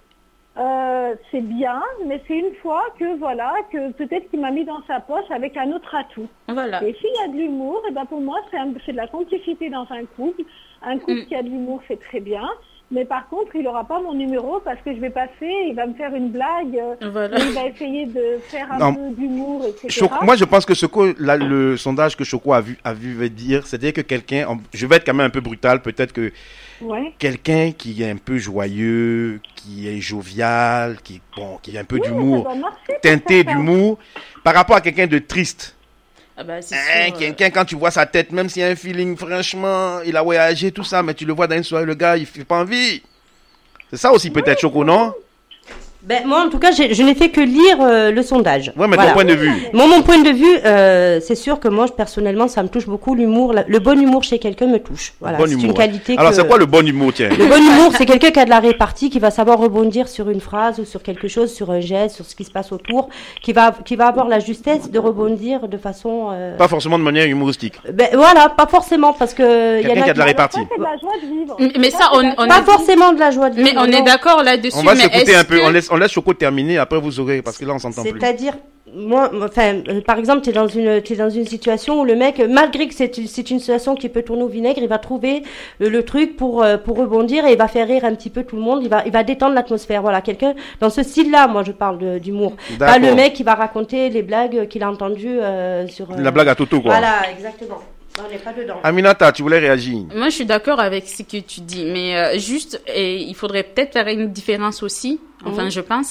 rire, c'est bien, mais c'est une fois que, voilà, que peut-être qu'il m'a mis dans sa poche avec un autre atout. Voilà. Et s'il y a de l'humour, et ben pour moi, c'est de la complicité dans un couple. Un couple qui a de l'humour, c'est très bien. Mais par contre, il n'aura pas mon numéro parce que je vais passer, il va me faire une blague, voilà. il va essayer de faire un peu d'humour, etc. Moi, je pense que le sondage que Choco a vu veut dire, c'est-à-dire que quelqu'un, je vais être quand même un peu brutal, peut-être que quelqu'un qui est un peu joyeux, qui est jovial, qui a un peu d'humour, teinté d'humour, par rapport à quelqu'un de triste. Ah bah, quelqu'un, quand tu vois sa tête, même s'il y a un feeling, franchement, il a voyagé, tout ça, mais tu le vois dans une soirée, le gars, il fait pas envie. C'est ça aussi, peut-être, Choco, non? Ben, moi, en tout cas, je n'ai fait que lire le sondage. Ouais, mais ton point de vue. Mon point de vue, c'est sûr que moi, personnellement, ça me touche beaucoup. L'humour, le bon humour chez quelqu'un me touche. Voilà, c'est une qualité. Alors, c'est quoi le bon humour, tiens? Le bon humour, c'est quelqu'un qui a de la répartie, qui va savoir rebondir sur une phrase ou sur quelque chose, sur un geste, sur ce qui se passe autour, qui va avoir la justesse de rebondir de façon. Pas forcément de manière humoristique. Ben voilà, pas forcément, parce que quelqu'un qui a de la répartie. C'est de la joie de vivre. Mais ça, on pas forcément de la joie de vivre. Mais on est d'accord là-dessus. On va s'écouter un peu. On laisse Choco terminer, après vous aurez, parce que là on s'entend plus. C'est-à-dire, moi, enfin, par exemple, t'es dans une situation où le mec, malgré que c'est une situation qui peut tourner au vinaigre, il va trouver le truc pour rebondir et il va faire rire un petit peu tout le monde. Il va détendre l'atmosphère. Voilà, quelqu'un dans ce style-là. Moi, je parle d'humour. Pas le mec qui va raconter les blagues qu'il a entendues sur. La blague à Toto, quoi. Voilà, exactement. On n'est pas dedans. Aminata, tu voulais réagir? Moi, je suis d'accord avec ce que tu dis, mais il faudrait peut-être faire une différence aussi, enfin, je pense,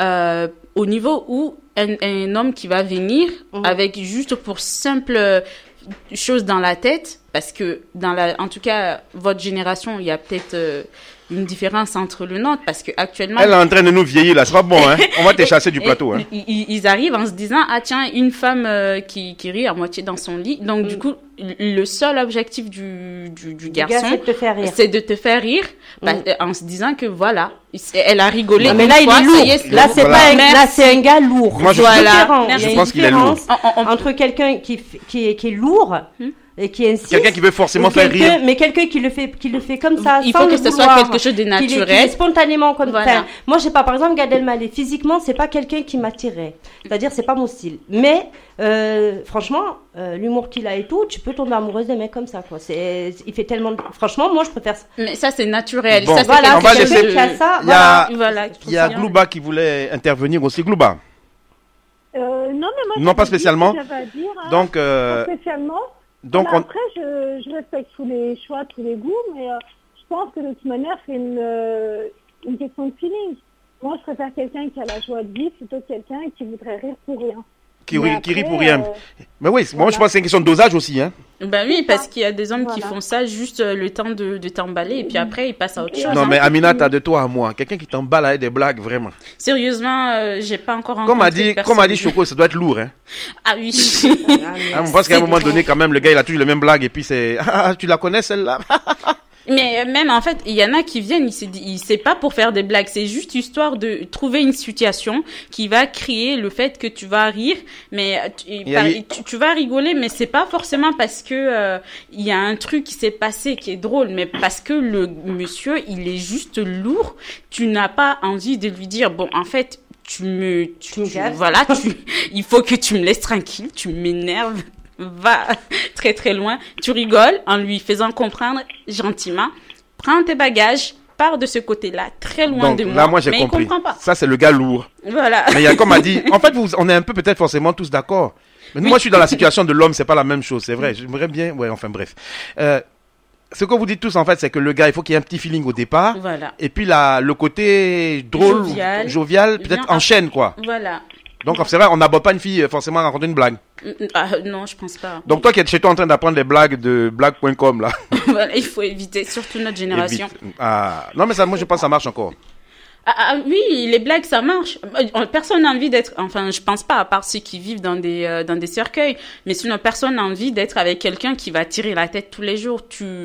au niveau où un homme qui va venir avec juste pour simple chose dans la tête, parce que en tout cas, votre génération, il y a peut-être une différence entre le nôtre, parce que actuellement. Elle est en train de nous vieillir là, c'est pas bon, hein. On va te chasser du plateau, hein. Ils arrivent en se disant, ah tiens, une femme qui rit à moitié dans son lit. Donc du coup, le seul objectif du garçon, c'est de te faire rire, en se disant que voilà, elle a rigolé. Non, mais là, il est lourd. Là, c'est un gars lourd. Moi, je pense qu'il est lourd. Entre quelqu'un qui est lourd. et qui insiste. Quelqu'un qui veut forcément faire rire. Mais quelqu'un qui le fait comme ça, Il sans faut que le ce soit vouloir, quelque chose de qu'il naturel. est spontanément comme Voilà. ça. Moi, je sais pas, par exemple, Gad Elmaleh, physiquement, c'est pas quelqu'un qui m'attirait. C'est-à-dire, c'est pas mon style. Mais, franchement, l'humour qu'il a et tout, tu peux tomber amoureuse des mecs comme ça, quoi. Il fait tellement, franchement, moi, je préfère ça. Mais ça, c'est naturel. Bon, Ça, c'est voilà, on va c'est laisser- quelqu'un qui a ça, Il y a, Voilà. il y a Glouba qui voulait intervenir aussi. Glouba. Non, mais moi, Non, pas spécialement. J'avais à dire, hein. Donc, Pas spécialement. donc Voilà, on... Après, je respecte tous les choix, tous les goûts, mais je pense que de toute manière, c'est une question de feeling. Moi, je préfère quelqu'un qui a la joie de vivre plutôt que quelqu'un qui voudrait rire pour rien. qui Mais rit après, pour rien. Mais oui, moi je pense que c'est une question de dosage aussi. Hein. Ben oui, parce qu'il y a des hommes qui Voilà. font ça juste le temps de t'emballer et puis après ils passent à autre chose. Non, hein. mais Amina, t'as de toi à moi. Quelqu'un qui t'emballe avec des blagues, vraiment. Sérieusement, j'ai pas encore rencontré Comme a dit personne. Choco, ça doit être lourd. Hein. Ah oui. Hein, parce qu'à un moment donné, quand même, le gars, il a toujours les mêmes blagues et puis c'est... Ah, tu la connais celle-là? Mais même en fait, il y en a qui viennent, c'est pas pour faire des blagues, c'est juste histoire de trouver une situation qui va créer le fait que tu vas rire, mais tu vas rigoler, mais c'est pas forcément parce que il y a un truc qui s'est passé qui est drôle, mais parce que le monsieur, il est juste lourd, tu n'as pas envie de lui dire bon, en fait, il faut que tu me laisses tranquille, tu m'énerves. Va très très loin, tu rigoles en lui faisant comprendre gentiment, prends tes bagages, pars de ce côté-là, très loin Donc, de moi. là, moi, j'ai mais compris. il comprend pas. Ça, c'est le gars lourd. Voilà. Mais il y a, comme a dit, en fait, on est un peu peut-être forcément tous d'accord. Mais moi, je suis dans la situation de l'homme, c'est pas la même chose, c'est vrai. J'aimerais bien, ouais, enfin, bref. Ce que vous dites tous, en fait, c'est que le gars, il faut qu'il y ait un petit feeling au départ. Voilà. Et puis, le côté drôle, jovial peut-être enchaîne, quoi. Voilà. Donc, c'est vrai, on n'aborde pas une fille forcément à raconter une blague. Ah, non, je pense pas. Donc, toi qui es chez toi en train d'apprendre les blagues de blague.com, là. Voilà, il faut éviter, surtout notre génération. Ah, non, mais ça, moi, je pense que ça marche encore. Oui, les blagues, ça marche. Personne n'a envie d'être, enfin, je pense pas, à part ceux qui vivent dans des cercueils, mais sinon, personne n'a envie d'être avec quelqu'un qui va tirer la tête tous les jours.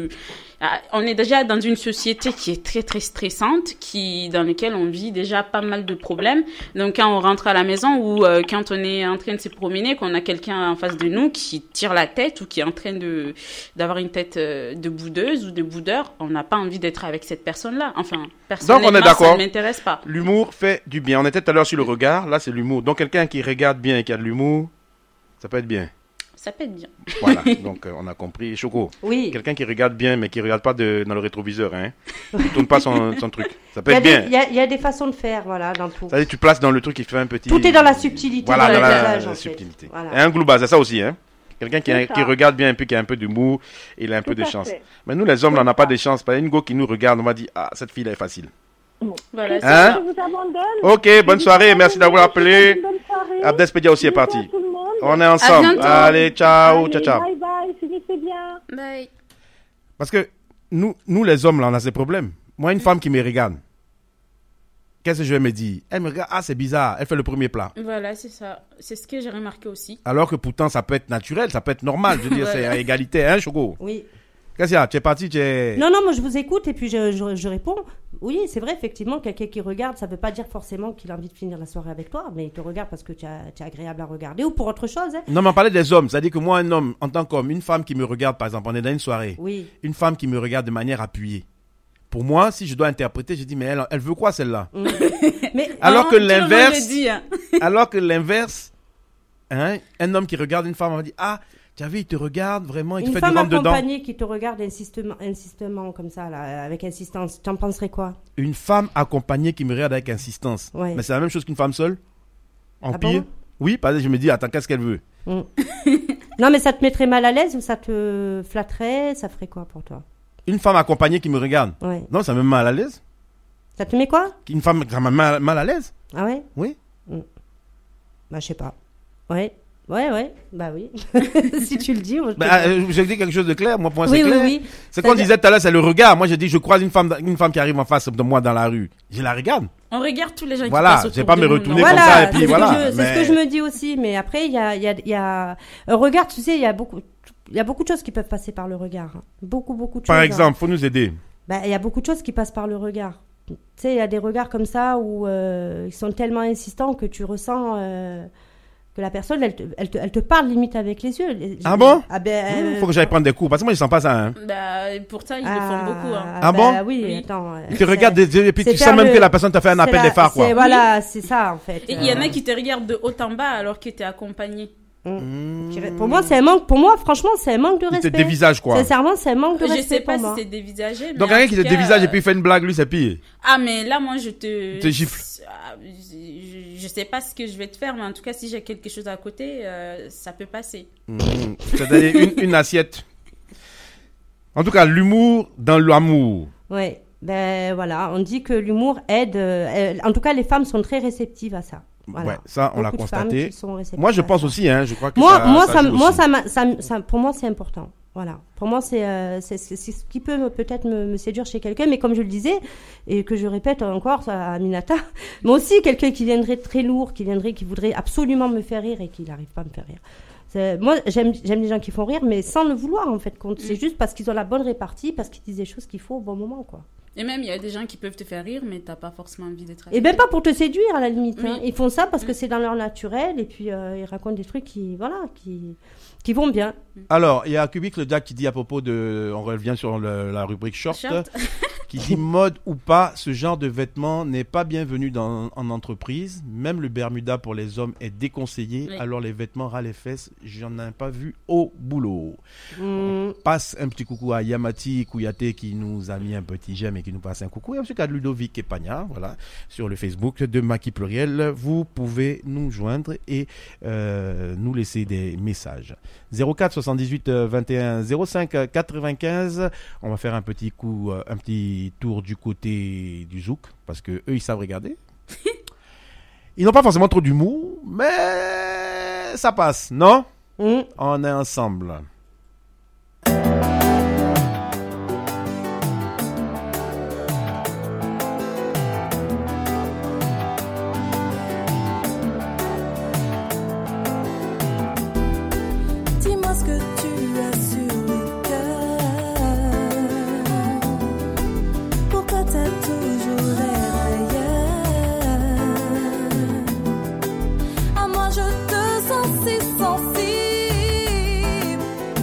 On est déjà dans une société qui est très, très stressante, dans laquelle on vit déjà pas mal de problèmes. Donc, quand on rentre à la maison ou quand on est en train de se promener, qu'on a quelqu'un en face de nous qui tire la tête ou qui est en train d'avoir une tête de boudeuse ou de boudeur, on n'a pas envie d'être avec cette personne-là. Enfin, personnellement, donc, on est d'accord. ça ne m'intéresse pas. L'humour fait du bien. On était tout à l'heure sur le regard. Là, c'est l'humour. Donc, quelqu'un qui regarde bien et qui a de l'humour, ça peut être bien. Ça peut être bien. Voilà, donc on a compris. Choco, oui. Quelqu'un qui regarde bien, mais qui ne regarde pas dans le rétroviseur. Hein. Il ne tourne pas son truc. Ça peut être bien. Il y a des façons de faire, voilà, dans tout. C'est-à-dire, tu places dans le truc qui fait un petit... Tout est dans la subtilité. Voilà, dans visage, la en subtilité. fait. Voilà. Et un glouba, c'est ça aussi. Hein. Quelqu'un qui ça. regarde bien, et puis qui a un peu d'humour, et il a un peu de à chance. fait. Mais nous, les hommes, là, on n'a pas de chance. Pas une go qui nous regarde, on va dire, ah, cette fille-là est facile. Voilà, c'est Hein? ça. Je vous abandonne. Ok, bonne soirée, merci d'avoir appelé. Bonne soirée. Abdespedia aussi est Bisous à parti. tout le monde. On est ensemble. bientôt. Allez, ciao, Allez, ciao, ciao. Bye bye, finissez bien. Bye. Parce que nous, les hommes, là, on a ces problèmes. Moi, une femme qui me regarde, qu'est-ce que je vais me dire? Elle me regarde, ah, c'est bizarre, elle fait le premier plat. Voilà, c'est ça. C'est ce que j'ai remarqué aussi. Alors que pourtant, ça peut être naturel, ça peut être normal. Je veux dire, c'est à égalité, hein, Choco? Oui. Qu'est-ce qu'il y a? Tu es parti, tu es... Non, moi je vous écoute et puis je réponds. Oui, c'est vrai, effectivement, quelqu'un qui regarde, ça ne veut pas dire forcément qu'il a envie de finir la soirée avec toi, mais il te regarde parce que tu es agréable à regarder ou pour autre chose. Hein. Non, mais on parlait des hommes. C'est-à-dire que moi, un homme, en tant qu'homme, une femme qui me regarde, par exemple, on est dans une soirée, Oui. une femme qui me regarde de manière appuyée. Pour moi, si je dois interpréter, je dis, mais elle veut quoi, celle-là? Mais Alors que Tout le monde l'inverse, le dit, hein. alors que l'inverse, hein, un homme qui regarde une femme, on va dire, ah, tu as vu, il te regarde vraiment, il te une fait du femme rentre dedans. accompagnée qui te regarde insistement comme ça, là, avec insistance, tu en penserais quoi? Une femme accompagnée qui me regarde avec insistance. Ouais. Mais c'est la même chose qu'une femme seule? En Ah pire? bon? Oui, parce que je me dis, attends, qu'est-ce qu'elle veut? Non, mais ça te mettrait mal à l'aise ou ça te flatterait? Ça ferait quoi pour toi? Une femme accompagnée qui me regarde. Ouais. Non, ça me met mal à l'aise. Ça te met quoi? Une femme, ça me met mal à l'aise. Ah ouais? Oui. Bah, je sais pas. Ouais. Bah oui. Si tu le dis. Moi, Je dis quelque chose de clair. Moi, pour moi, oui, c'est clair. oui. C'est qu'on disait tout à l'heure, c'est le regard. Moi, j'ai dit, je croise une femme qui arrive en face de moi dans la rue. Je la regarde. On regarde tous les gens Voilà, qui passent autour je vais pas de me nous, retourner non. comme Voilà, ça, et puis c'est voilà. c'est ce que je me dis aussi. Mais après, il y a un regard, tu sais, il y a beaucoup de choses qui peuvent passer par le regard. Hein. Beaucoup de choses. Par exemple, faut nous aider. Bah, il y a beaucoup de choses qui passent par le regard. Tu sais, il y a des regards comme ça où ils sont tellement insistants que tu ressens que la personne, elle te parle limite avec les yeux. Ah bon? Ah ben, Faut que j'aille prendre des cours, parce que moi, je sens pas ça. Hein. Bah, pourtant, ils le font beaucoup. Hein. Ah bon? Oui, Oui. attends. Ils te regardent des yeux et puis tu sens même que la personne t'a fait un appel des phares, quoi. Voilà, c'est ça, en fait. Et il y en a qui te regardent de haut en bas alors que t'es accompagné. Pour moi, c'est un manque. Pour moi, franchement, c'est un manque de Il respect. te dévisage, quoi. Sincèrement, c'est un manque de Je respect sais pas pour moi. si c'est dévisagé. Donc, mais en quelqu'un qui tout te cas, dévisage et puis il fait une blague, lui, c'est pire. Ah, mais là, moi, je te gifle. Je sais pas ce que je vais te faire, mais en tout cas, si j'ai quelque chose à côté, ça peut passer. Je te donne une assiette. En tout cas, l'humour dans l'amour. Ouais, ben voilà, on dit que l'humour aide. En tout cas, les femmes sont très réceptives à ça. Voilà. Ouais, ça, on l'a Beaucoup de femmes constaté. qui sont réceptives Moi, je à pense ça. aussi, hein, je crois que Moi, pour moi, c'est important. Voilà. Pour moi, c'est ce qui peut peut-être me séduire chez quelqu'un, mais comme je le disais, et que je répète encore à Aminata, mais aussi quelqu'un qui viendrait très lourd, qui voudrait absolument me faire rire et qui n'arrive pas à me faire rire. Moi, j'aime les gens qui font rire, mais sans le vouloir, en fait. C'est juste parce qu'ils ont la bonne répartie, parce qu'ils disent des choses qu'il faut au bon moment, quoi. Et même, il y a des gens qui peuvent te faire rire, mais t'as pas forcément envie d'être avec Et même eux. pas pour te séduire, à la limite. Oui. Hein. Ils font ça parce que c'est dans leur naturel, et puis ils racontent des trucs qui vont bien. Alors, il y a Cubic le Jack qui dit à propos de. On revient sur la rubrique short. Qui dit mode ou pas, ce genre de vêtements n'est pas bienvenu en entreprise. Même le Bermuda pour les hommes est déconseillé. Oui. Alors les vêtements ras les fesses, j'en ai pas vu au boulot. On passe un petit coucou à Yamati Kouyaté qui nous a mis un petit j'aime et qui nous passe un coucou. Et ensuite à Ludovic Epagna, voilà, sur le Facebook de Maki Pluriel. Vous pouvez nous joindre et nous laisser des messages. 04 78 21 05 95. On va faire un petit tour du côté du zouk parce que eux ils savent regarder. Ils n'ont pas forcément trop d'humour, mais ça passe, non? On est ensemble. Dis-moi ce que tu as sur le cœur. Pourquoi t'as toujours l'air ailleurs? À moi je te sens si sensible.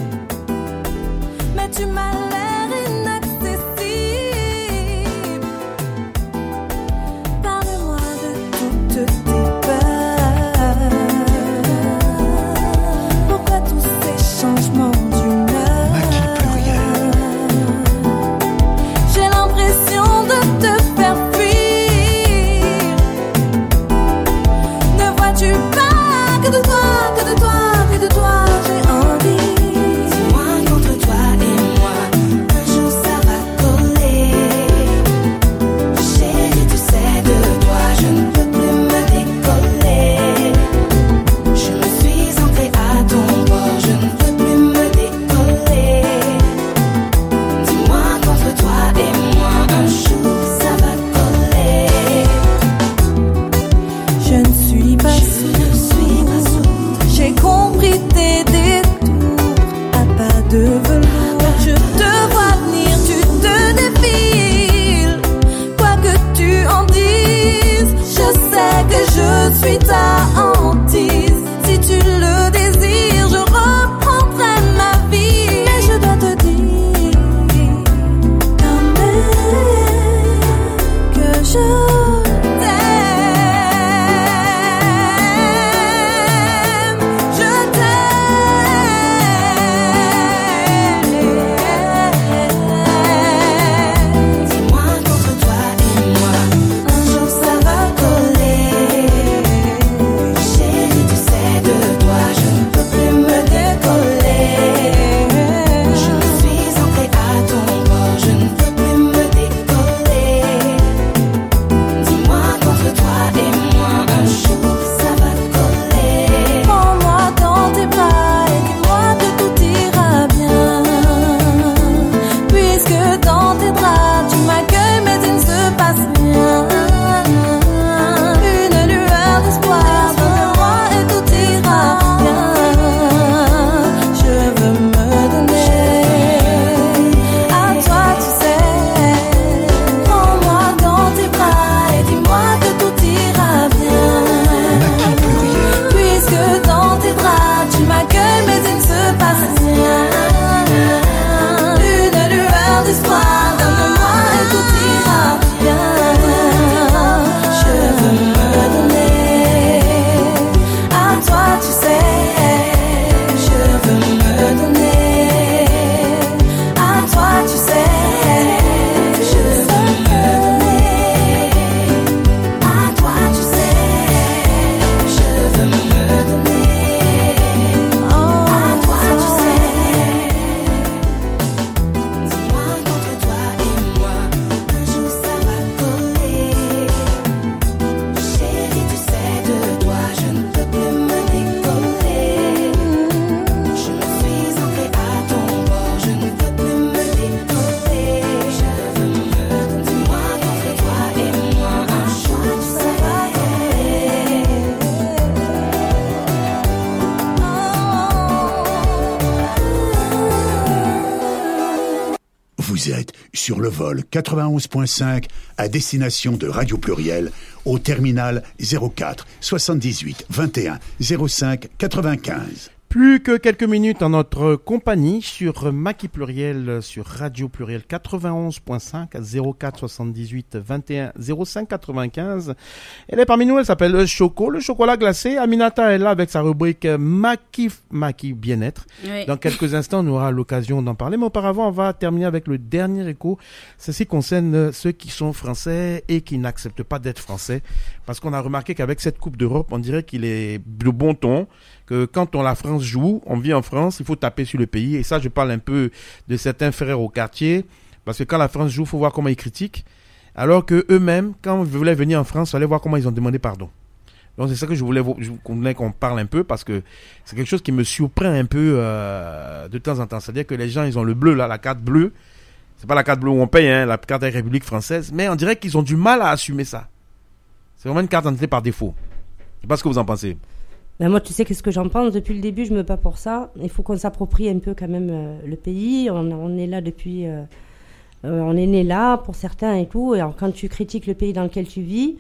sur le vol 91.5 à destination de Radio Pluriel au terminal 04 78 21 05 95. Plus que quelques minutes en notre compagnie sur Maki Pluriel, sur Radio Pluriel 91.5 à 04 78 21 05 95. Elle est parmi nous, elle s'appelle Choco, le chocolat glacé. Aminata est là avec sa rubrique Maki Bien-être. Oui. Dans quelques instants, on aura l'occasion d'en parler. Mais auparavant, on va terminer avec le dernier écho. Ceci concerne ceux qui sont français et qui n'acceptent pas d'être français. Parce qu'on a remarqué qu'avec cette Coupe d'Europe, on dirait qu'il est de bon ton, que quand la France joue, on vit en France, il faut taper sur le pays. Et ça, je parle un peu de certains frères au quartier, parce que quand la France joue, il faut voir comment ils critiquent. Alors que eux-mêmes, quand ils voulaient venir en France, il fallait voir comment ils ont demandé pardon. Donc c'est ça que je voulais qu'on parle un peu, parce que c'est quelque chose qui me surprend un peu de temps en temps. C'est-à-dire que les gens, ils ont le bleu, là, la carte bleue. C'est pas la carte bleue où on paye, hein, la carte de la République française. Mais on dirait qu'ils ont du mal à assumer ça. C'est vraiment une carte d'identité par défaut. Je sais pas ce que vous en pensez. Ben moi, tu sais qu'est-ce que j'en pense. Depuis le début, je me bats pour ça. Il faut qu'on s'approprie un peu quand même le pays. On est là depuis... on est né là pour certains et tout. Et alors, quand tu critiques le pays dans lequel tu vis,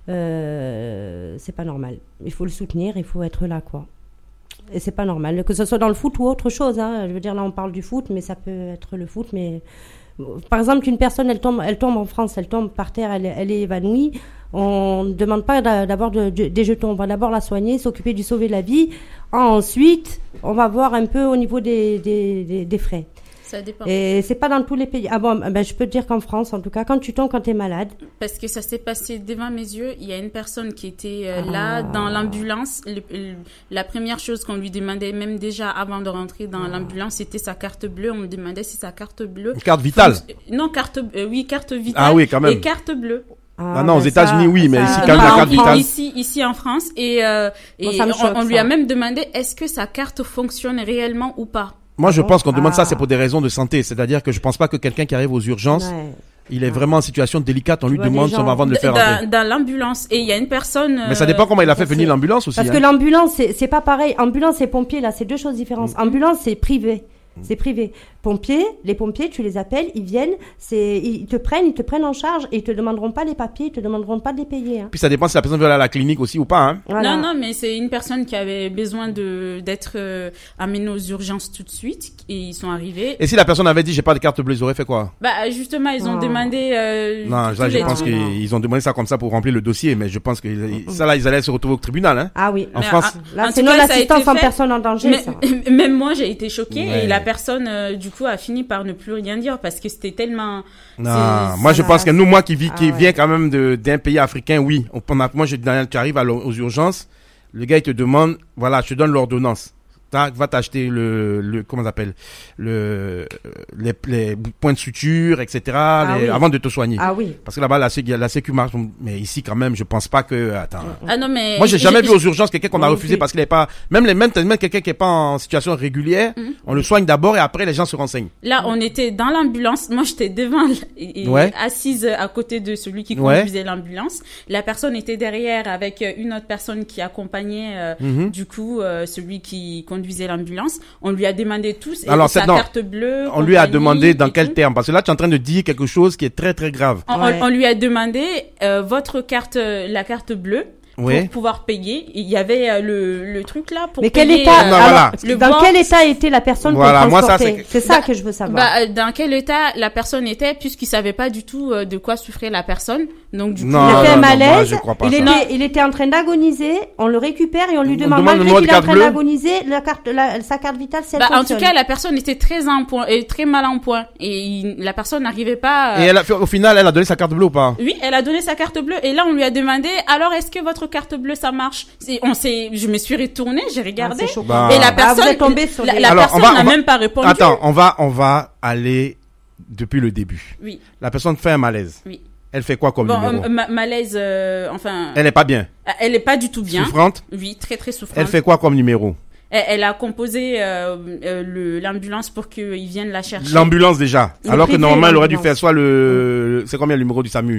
c'est pas normal. Il faut le soutenir, il faut être là, quoi. Et c'est pas normal. Que ce soit dans le foot ou autre chose. Hein. Je veux dire, là, on parle du foot, mais ça peut être le foot, mais... Par exemple, une personne, elle tombe en France, elle tombe par terre, elle est évanouie. On ne demande pas d'avoir des jetons. On va d'abord la soigner, s'occuper de sauver la vie. Ensuite, on va voir un peu au niveau des frais. Ça dépend. Et c'est pas dans tous les pays. Ah bon, ben je peux te dire qu'en France, en tout cas, quand tu tombes, quand tu es malade. Parce que ça s'est passé devant mes yeux. Il y a une personne qui était là dans l'ambulance. La première chose qu'on lui demandait, même déjà avant de rentrer dans l'ambulance, c'était sa carte bleue. On me demandait si sa carte bleue. Une carte vitale. Non, carte vitale. Ah oui, quand même. Et carte bleue. Ah non, aux États-Unis, oui, mais ici, quand même, la carte vitale. Ici en France. Et on lui a même demandé, est-ce que sa carte fonctionne réellement ou pas? Moi, je pense qu'on demande ça, c'est pour des raisons de santé. C'est-à-dire que je pense pas que quelqu'un qui arrive aux urgences, il est vraiment en situation délicate, on lui demande si on va avant de le faire rentrer. Dans l'ambulance. Et il y a une personne... Mais ça dépend comment il a fait venir l'ambulance aussi. Parce que l'ambulance, c'est pas pareil. Ambulance et pompiers, là, c'est deux choses différentes. Ambulance, c'est privé. C'est privé. Les pompiers, tu les appelles, ils viennent, ils te prennent en charge et ils te demanderont pas les papiers, ils te demanderont pas de les payer. Hein. Puis ça dépend si la personne veut aller à la clinique aussi ou pas. Hein. Voilà. Non, mais c'est une personne qui avait besoin d'être amenée aux urgences tout de suite et ils sont arrivés. Et si la personne avait dit j'ai pas de carte bleue, ils auraient fait quoi? Bah justement, ils ont demandé. Non, ça, je pense qu'ils ont demandé ça comme ça pour remplir le dossier, mais je pense que ça là, ils allaient se retrouver au tribunal. Hein. Ah oui. En France. Là, c'est non-assistance en personne en danger. Même moi, j'ai été choquée et la personne du coup a fini par ne plus rien dire parce que c'était tellement... Non, moi je pense que nous, moi qui viens quand même d'un pays africain, oui. Moi, tu arrives aux urgences, le gars il te demande, voilà, je te donne l'ordonnance. Va t'acheter comment ça s'appelle, les points de suture, etc. Avant de te soigner. Ah oui. Parce que là-bas la sécu marche, mais ici quand même, je pense pas que. Attends. Ah non mais. Moi j'ai jamais vu aux urgences quelqu'un qu'on a refusé parce qu'il n'est pas, même quelqu'un qui est pas en situation régulière, on le soigne d'abord et après les gens se renseignent. Là on était dans l'ambulance, moi j'étais devant assise à côté de celui qui conduisait l'ambulance. La personne était derrière avec une autre personne qui accompagnait du coup celui qui conduisait l'ambulance. On lui a demandé tous sa carte bleue. On lui a demandé dans quel terme? Parce que là, tu es en train de dire quelque chose qui est très, très grave. On lui a demandé votre carte, la carte bleue. Pour pouvoir payer, il y avait le truc là pour. Mais payer, quel état dans quel état était la personne pour transporter? C'est ça que je veux savoir. Dans quel état la personne était, puisqu'il savait pas du tout de quoi souffrait la personne. Donc du coup, il a fait un malaise. Il était en train d'agoniser. On le récupère et on lui demande malgré qu'il est en train d'agoniser sa carte vitale. En tout cas, la personne était très en point et très mal en point et la personne n'arrivait pas. Et au final, elle a donné sa carte bleue ou pas? Oui, elle a donné sa carte bleue et là on lui a demandé alors est-ce que votre carte bleue ça marche? Je me suis retournée, j'ai regardé et la personne personne n'a même pas répondu. Attends, on va aller depuis le début. Oui. La personne fait un malaise. Oui. Elle fait quoi comme numéro? Malaise, enfin. Elle est pas bien. Elle est pas du tout bien. Souffrante? Oui, très très souffrante. Elle fait quoi comme numéro? Elle a composé l'ambulance pour qu'ils viennent la chercher. L'ambulance déjà. Alors que normalement elle aurait dû faire soit c'est combien le numéro du SAMU?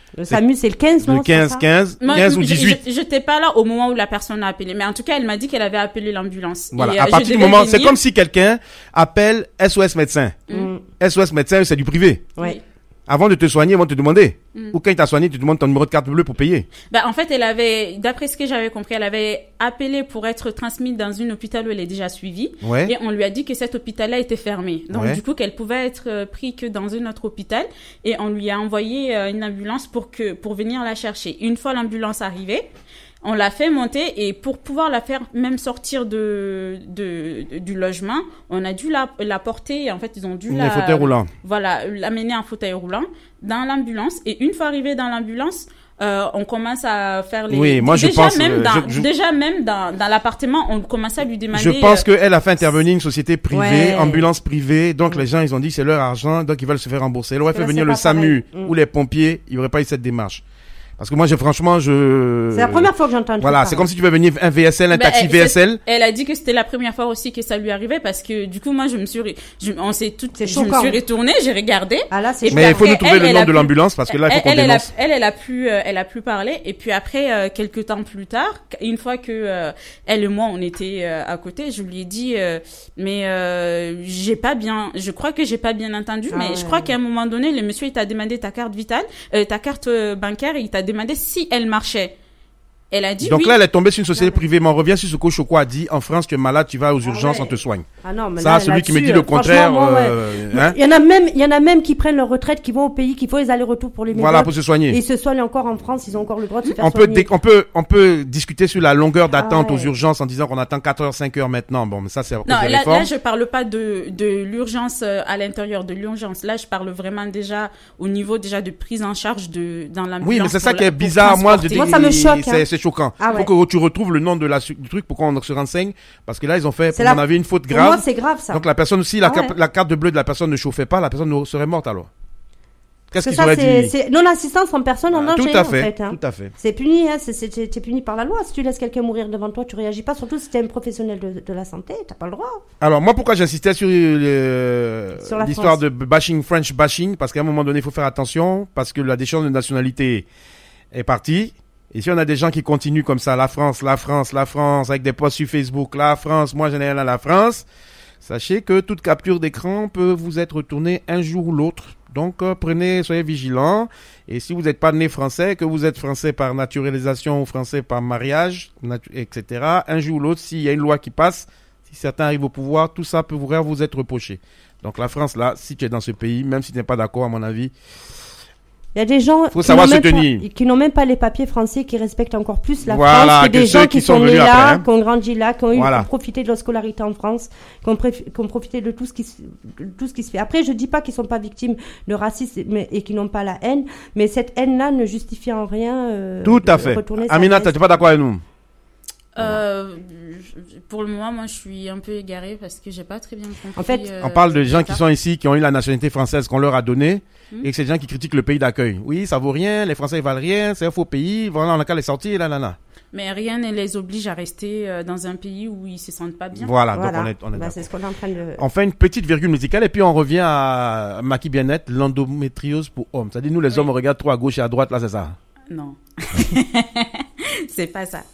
Le SAMU, c'est le 15, non? Le 15 ou 18. Je n'étais pas là au moment où la personne a appelé. Mais en tout cas, elle m'a dit qu'elle avait appelé l'ambulance. Voilà. Et, à partir du moment, c'est comme si quelqu'un appelle SOS médecin. SOS médecin, c'est du privé. Oui. Avant de te soigner, ils vont te demander. Ou quand il t'a soigné, tu te demandes ton numéro de carte bleue pour payer. En fait, elle avait, d'après ce que j'avais compris, elle avait appelé pour être transmise dans un hôpital où elle est déjà suivie. Ouais. Et on lui a dit que cet hôpital-là était fermé. Donc, Ouais. du coup, qu'elle pouvait être prise que dans un autre hôpital. Et on lui a envoyé une ambulance pour venir la chercher. Une fois l'ambulance arrivée, on l'a fait monter et pour pouvoir la faire même sortir du logement, on a dû la porter. En fait, ils ont dû Un fauteuil roulant. Voilà, l'amener en fauteuil roulant dans l'ambulance. Et une fois arrivé dans l'ambulance, on commence à faire les... Oui, moi je pense... Déjà même dans l'appartement, on commençait à lui demander... Je pense qu'elle a fait intervenir une société privée, Ouais. ambulance privée. Donc les gens, ils ont dit c'est leur argent, donc ils veulent se faire rembourser. Elle aurait fait Là, venir c'est le pas SAMU pareil. ou les pompiers, il n'y aurait pas eu cette démarche. Parce que moi, franchement, C'est la première fois que j'entends un truc Voilà, pareil. c'est comme si tu veux venir un VSL, un taxi VSL. Elle a dit que c'était la première fois aussi que ça lui arrivait parce que du coup, moi, je me suis retournée, j'ai regardé. Ah là, c'est Et puis Mais il faut après, nous trouver le elle nom a de pu- l'ambulance parce que là, il faut qu'on dénonce. Elle a pu parler. Et puis après, quelques temps plus tard, une fois que elle et moi, on était à côté, je lui ai dit, je crois que j'ai pas bien entendu, mais je crois qu'à un moment donné, le monsieur, il t'a demandé ta carte vitale, ta carte bancaire, et il t'a demandé si elle marchait. Elle a dit Donc oui. là, elle est tombée sur une société privée. Mais on revient sur ce que Choco a dit. En France, tu es malade, tu vas aux urgences, ouais. on te soigne. Ah non, mais Ça, là, celui qui me dit là-dessus, le contraire, franchement, moi, hein. Il y en a même qui prennent leur retraite, qui vont au pays, qui font les allers-retours pour les médocs. Voilà, pour se soigner. Et ils se soignent encore en France, ils ont encore le droit de se faire On soigner. peut discuter sur la longueur d'attente Ah ouais. aux urgences en disant qu'on attend 4 heures, 5 heures maintenant. Bon, mais ça, c'est à cause Non, des là, réformes. je parle pas de l'urgence à l'intérieur de l'urgence. Là, je parle vraiment déjà au niveau déjà de prise en charge dans l'ambulance. Oui, mais c'est ça pour qui est pour bizarre. Moi, transporter. Moi, ça me choque, hein. C'est choquant. Ah ouais. Faut que tu retrouves le nom du truc pour qu'on se renseigne. Parce que là, ils ont fait, C'est pour mon avis, une faute Pour grave. moi, c'est grave, ça. Donc la personne, si Ah ouais. la carte bleue de la personne ne chauffait pas, la personne serait morte alors. Qu'est-ce Parce que qu'ils ça, auraient dit? c'est non-assistance en personne en danger, Tout à en fait, fait, hein. tout à fait. C'est puni, hein. T'es puni par la loi. Si tu laisses quelqu'un mourir devant toi, tu réagis pas. Surtout si t'es un professionnel de la santé, t'as pas le droit. Alors moi, pourquoi j'insistais sur Sur la l'histoire France. de French bashing? Parce qu'à un moment donné, il faut faire attention, parce que la déchéance de nationalité est partie. Et si on a des gens qui continuent comme ça, la France, avec des posts sur Facebook, la France, moi j'en ai rien à la France, sachez que toute capture d'écran peut vous être retournée un jour ou l'autre. Donc soyez vigilants. Et si vous n'êtes pas né français, que vous êtes français par naturalisation ou français par mariage, etc., un jour ou l'autre, s'il y a une loi qui passe, si certains arrivent au pouvoir, tout ça peut vous être reproché. Donc la France, là, si tu es dans ce pays, même si tu n'es pas d'accord, à mon avis, Il y a des gens Faut savoir n'ont se même tenir. qui n'ont même pas les papiers français, qui respectent encore plus la Voilà, France que que des ceux gens qui qui sont sont nés venus là, après, hein. qui ont grandi là, qui ont Voilà. profité de leur scolarité en France, qui ont profité de tout ce qui se fait. Après, je dis pas qu'ils sont pas victimes de racisme et qu'ils n'ont pas la haine, mais cette haine-là ne justifie en rien. tout à de fait. retourner sa Amina, veste. tu n'es pas d'accord avec nous? Pour le moment, moi, je suis un peu égarée parce que j'ai pas très bien compris. En fait, On parle de gens qui ça. sont ici, qui ont eu la nationalité française qu'on leur a donnée, et que c'est des gens qui critiquent le pays d'accueil. Oui, ça vaut rien, les Français ils valent rien, c'est un faux pays, voilà, on a qu'à les sortir, là. Mais rien ne les oblige à rester dans un pays où ils se sentent pas bien. Voilà, Voilà. donc on est Bah, d'accord. c'est ce qu'on est en train de. On fait une petite virgule musicale et puis on revient à Maki Bien-être, l'endométriose pour hommes. C'est-à-dire, nous les hommes, on regarde trop à gauche et à droite, là, c'est ça. Non. C'est pas ça.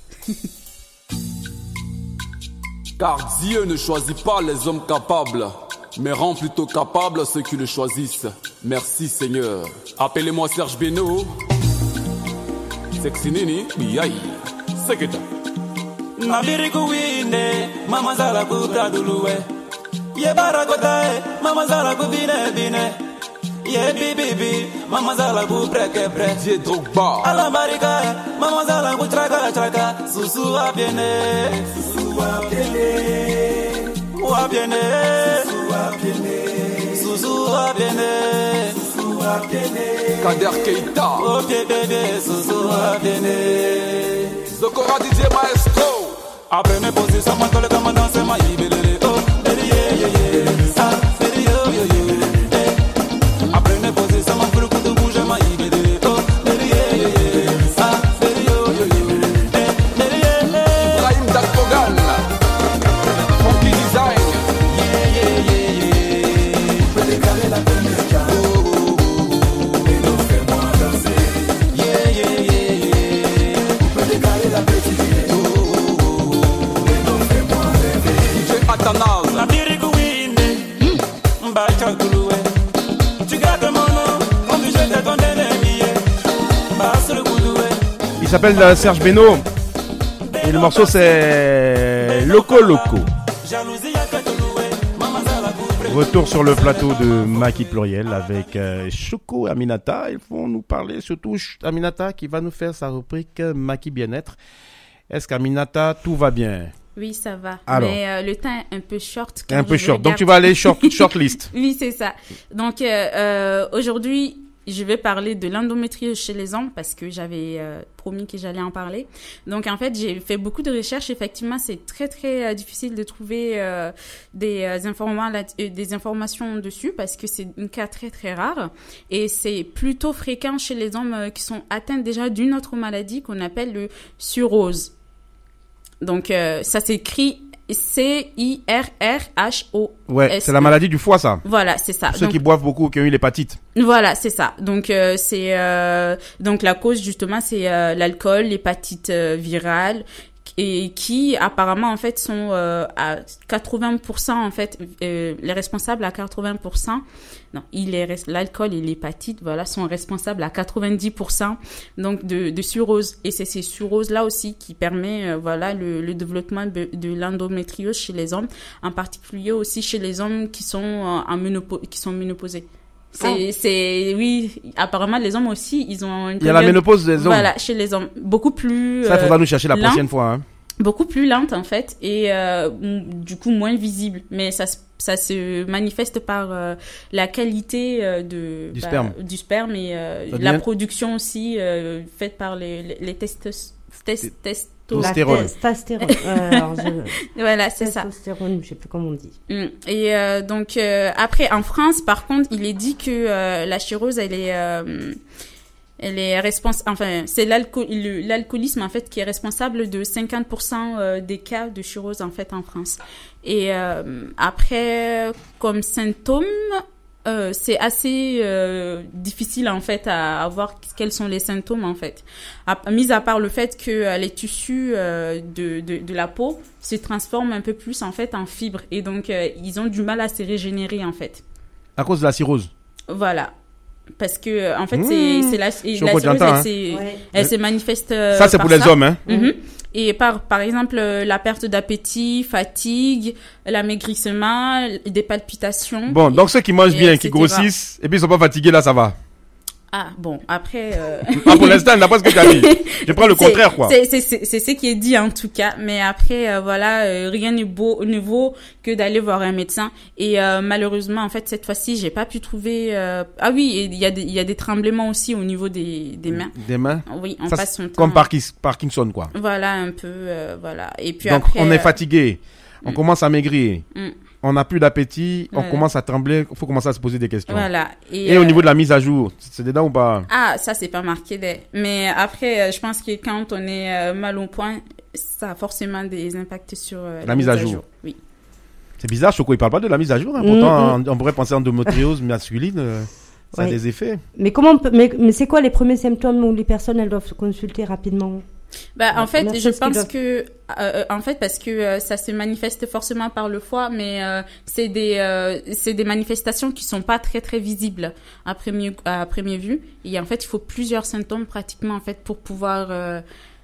Car Dieu ne choisit pas les hommes capables, mais rend plutôt capables ceux qui le choisissent. Merci Seigneur. Appelez-moi Serge Beno. Sexy Nini, biaï. Seketa. Nabiriku winde, mama zala kubra duluwe. Ye barakota mama zala kubine bine. Ye bibi, mama zala kubre kebre. Dieu Drogba. Ala barika, mama zala kutraka traka. Susu abiene, susu abiene, wabiene, susu abiene, susu abiene, susu abiene. Kader Keita. Oh bébé, susu abiene. Zokora DJ Maestro. Après mes positions, moi, quand le commandant, c'est ma yibelele. Oh, baby, yeah, yeah, yeah. Ah, baby, yo, yo, yo. Eh. Après mes positions, moi, pour le coup de bouge, ma yibelele. Oh, baby, yeah, yeah, yeah. Ah, baby, yo, yo, yo. Eh, baby, yeah, yeah. Ibrahim Dakpogan. Funky Design. Yeah, yeah, yeah, yeah. Je peux décaler la première carte. Oh, oh, oh, oh. Et nous fais-moi danser. s'appelle Serge Beno. Et le morceau c'est Loco Loco. Retour sur le plateau de Maki Pluriel avec Choco et Aminata. Ils vont nous parler, surtout Aminata qui va nous faire sa rubrique Maki Bien-être. Est-ce qu'Aminata, tout va bien? Oui, ça va. Alors. Mais le temps est un peu short. Un peu short. Donc tu vas aller short list. Oui, c'est ça. Donc aujourd'hui, je vais parler de l'endométriose chez les hommes parce que j'avais promis que j'allais en parler. Donc en fait, j'ai fait beaucoup de recherches. Effectivement, c'est très très difficile de trouver des informations dessus parce que c'est un cas très très rare et c'est plutôt fréquent chez les hommes qui sont atteints déjà d'une autre maladie qu'on appelle le cirrhose. Donc ça s'écrit CIRRHOS. Ouais, c'est la maladie du foie, ça. Voilà, c'est ça. Ceux qui boivent beaucoup, qui ont eu l'hépatite. Voilà, c'est ça. Donc c'est donc la cause justement c'est l'alcool, l'hépatite virale et qui apparemment en fait sont à 80% en fait les responsables à 80%. Non, l'alcool et l'hépatite voilà sont responsables à 90% donc de cirrhose et c'est ces cirrhoses là aussi qui permet voilà le développement de l'endométriose chez les hommes, en particulier aussi chez les hommes qui sont ménopausés. Oui, apparemment les hommes aussi, ils ont une il y a la ménopause des hommes. Voilà, chez les hommes, beaucoup plus ça, il faudra nous chercher la prochaine fois hein. Beaucoup plus lente en fait et du coup moins visible, mais ça se manifeste par la qualité du sperme et la production aussi faite par les testostérone. Voilà, c'est ça. Testostérone, je sais plus comment on dit. Et donc après en France par contre, il est dit que la cirrhose elle est responsable, enfin, c'est l'alcoolisme, en fait, qui est responsable de 50% des cas de cirrhose, en fait, en France. Et après, comme symptômes, c'est assez difficile, en fait, à voir quels sont les symptômes, en fait. Mis à part le fait que les tissus de la peau se transforment un peu plus, en fait, en fibres. Et donc, ils ont du mal à se régénérer, en fait. À cause de la cirrhose. Voilà. Parce que en fait c'est la cirrhose elle se manifeste ça c'est pour les hommes hein. Et par exemple la perte d'appétit, fatigue, l'amaigrissement, des palpitations. Bon, donc ceux qui mangent bien, qui grossissent et puis ils sont pas fatigués là ça va. Ah bon, après pour l'instant, d'après ce que tu as dit. Je prends le contraire quoi. C'est ce qui est dit en tout cas, mais après voilà, rien ne vaut que d'aller voir un médecin et malheureusement en fait cette fois-ci, j'ai pas pu trouver ah oui, il y a des tremblements aussi au niveau des mains. Des mains? Oui, on ça, passe son temps. Comme Parkinson quoi. Voilà un peu voilà et puis donc, après on est fatigué, on commence à maigrir. On n'a plus d'appétit, on commence à trembler, il faut commencer à se poser des questions. Voilà. Et au niveau de la mise à jour, c'est dedans ou pas? Ah, ça, c'est pas marqué. Mais après, je pense que quand on est mal au point, ça a forcément des impacts sur la mise à jour. Oui. C'est bizarre, Choco, il parle pas de la mise à jour. Hein. Pourtant, on pourrait penser en endométriose masculine, ça a des effets. Mais mais c'est quoi les premiers symptômes où les personnes elles doivent se consulter rapidement? En fait, je pense que en fait parce que ça se manifeste forcément par le foie, mais c'est des manifestations qui sont pas très très visibles à première vue. Et en fait, il faut plusieurs symptômes pratiquement en fait pour pouvoir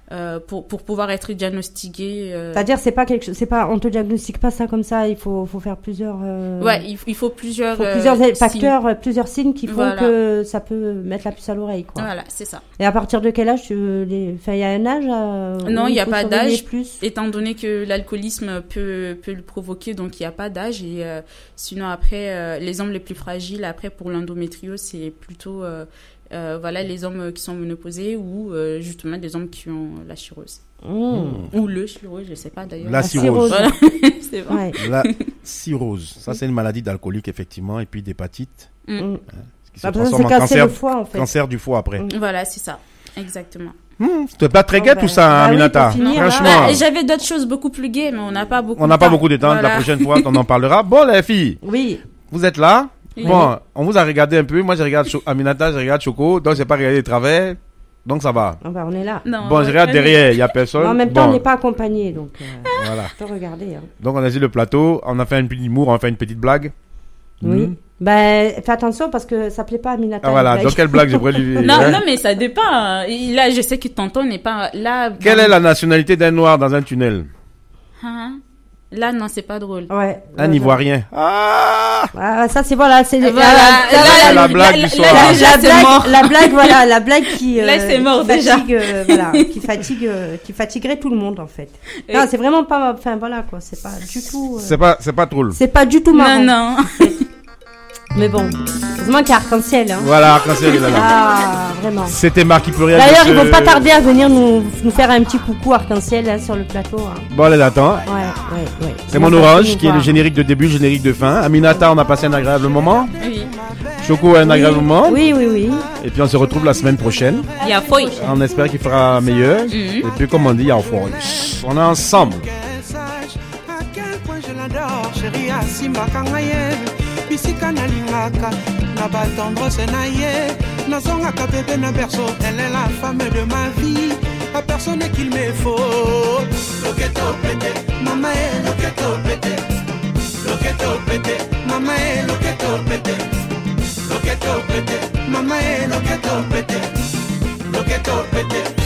être diagnostiqué. C'est-à-dire on te diagnostique pas ça comme ça, il faut faire plusieurs ouais, il faut plusieurs facteurs, signes. Plusieurs signes qui font que ça peut mettre la puce à l'oreille quoi. Voilà, c'est ça. Et à partir de quel âge il y a un âge non, il y a pas d'âge étant donné que l'alcoolisme peut le provoquer, donc il y a pas d'âge et sinon après les hommes les plus fragiles après pour l'endométriose, c'est plutôt voilà les hommes qui sont ménopausés ou justement des hommes qui ont la cirrhose ou le cirrhose, je sais pas d'ailleurs. La cirrhose. Voilà. C'est bon. Ouais. La cirrhose, ça c'est une maladie d'alcoolique effectivement et puis d'hépatite. Qui se transforme en cancer du foie après. Voilà, c'est ça, exactement. C'était pas très gai tout ça, Aminata. Franchement. J'avais d'autres choses beaucoup plus gaies, mais on n'a pas beaucoup. On n'a pas beaucoup de temps. Voilà. La prochaine fois, on en parlera. Bon les filles. Oui. Vous êtes là. Oui. Bon, on vous a regardé un peu. Moi, je regarde Aminata, je regarde Choco. Donc, j'ai pas regardé les travers. Donc, ça va. Ah bah, on est là. Non, bon, je regarde derrière. Il y a personne. Mais en même temps, on n'est pas accompagné. Donc, voilà. On peut regarder. Hein. Donc, on a dit le plateau. On a fait un petit humour. On a fait une petite blague. Oui. Ben, fais attention parce que ça plaît pas à Aminata. Ah voilà, donc quelle blague je pourrais lui... Non, mais ça dépend. Là, je sais que tonton n'est pas là. Quelle est la nationalité d'un noir dans un tunnel? Là, non, c'est pas drôle. Ouais. Un Ivoirien. Ah, ça c'est voilà, c'est la blague du soir. La blague, voilà, la blague qui là c'est mort déjà. Voilà, qui fatiguerait tout le monde en fait. Non, c'est vraiment pas, enfin voilà quoi, c'est pas du tout. C'est pas drôle. C'est pas du tout marrant. Non. Mais bon, heureusement qu'il y a Arc-en-Ciel. Hein. Voilà, Arc-en-Ciel est là. Ah, vraiment. C'était Marquis Pluriel. D'ailleurs, ils vont pas tarder à venir nous faire un petit coucou Arc-en-Ciel hein, sur le plateau. Hein. Bon, allez, attends. Ouais. C'est mon orange qui est le générique de début, générique de fin. Aminata, on a passé un agréable moment. Oui. Choco, un agréable moment. Oui. Et puis on se retrouve la semaine prochaine. Il y a Foy. On espère qu'il fera meilleur. Et puis comme on dit, il y a Foy. On est ensemble. bisika nalingaka na batendresse na ye nazongaka bebe na berceau, elle est la femme de ma vie, la personne qu'il me faut. Loketo pété, maman est loketo pété, loketo pété, maman est loketo pété, loketo pété, maman est loketo pété, loketo pété.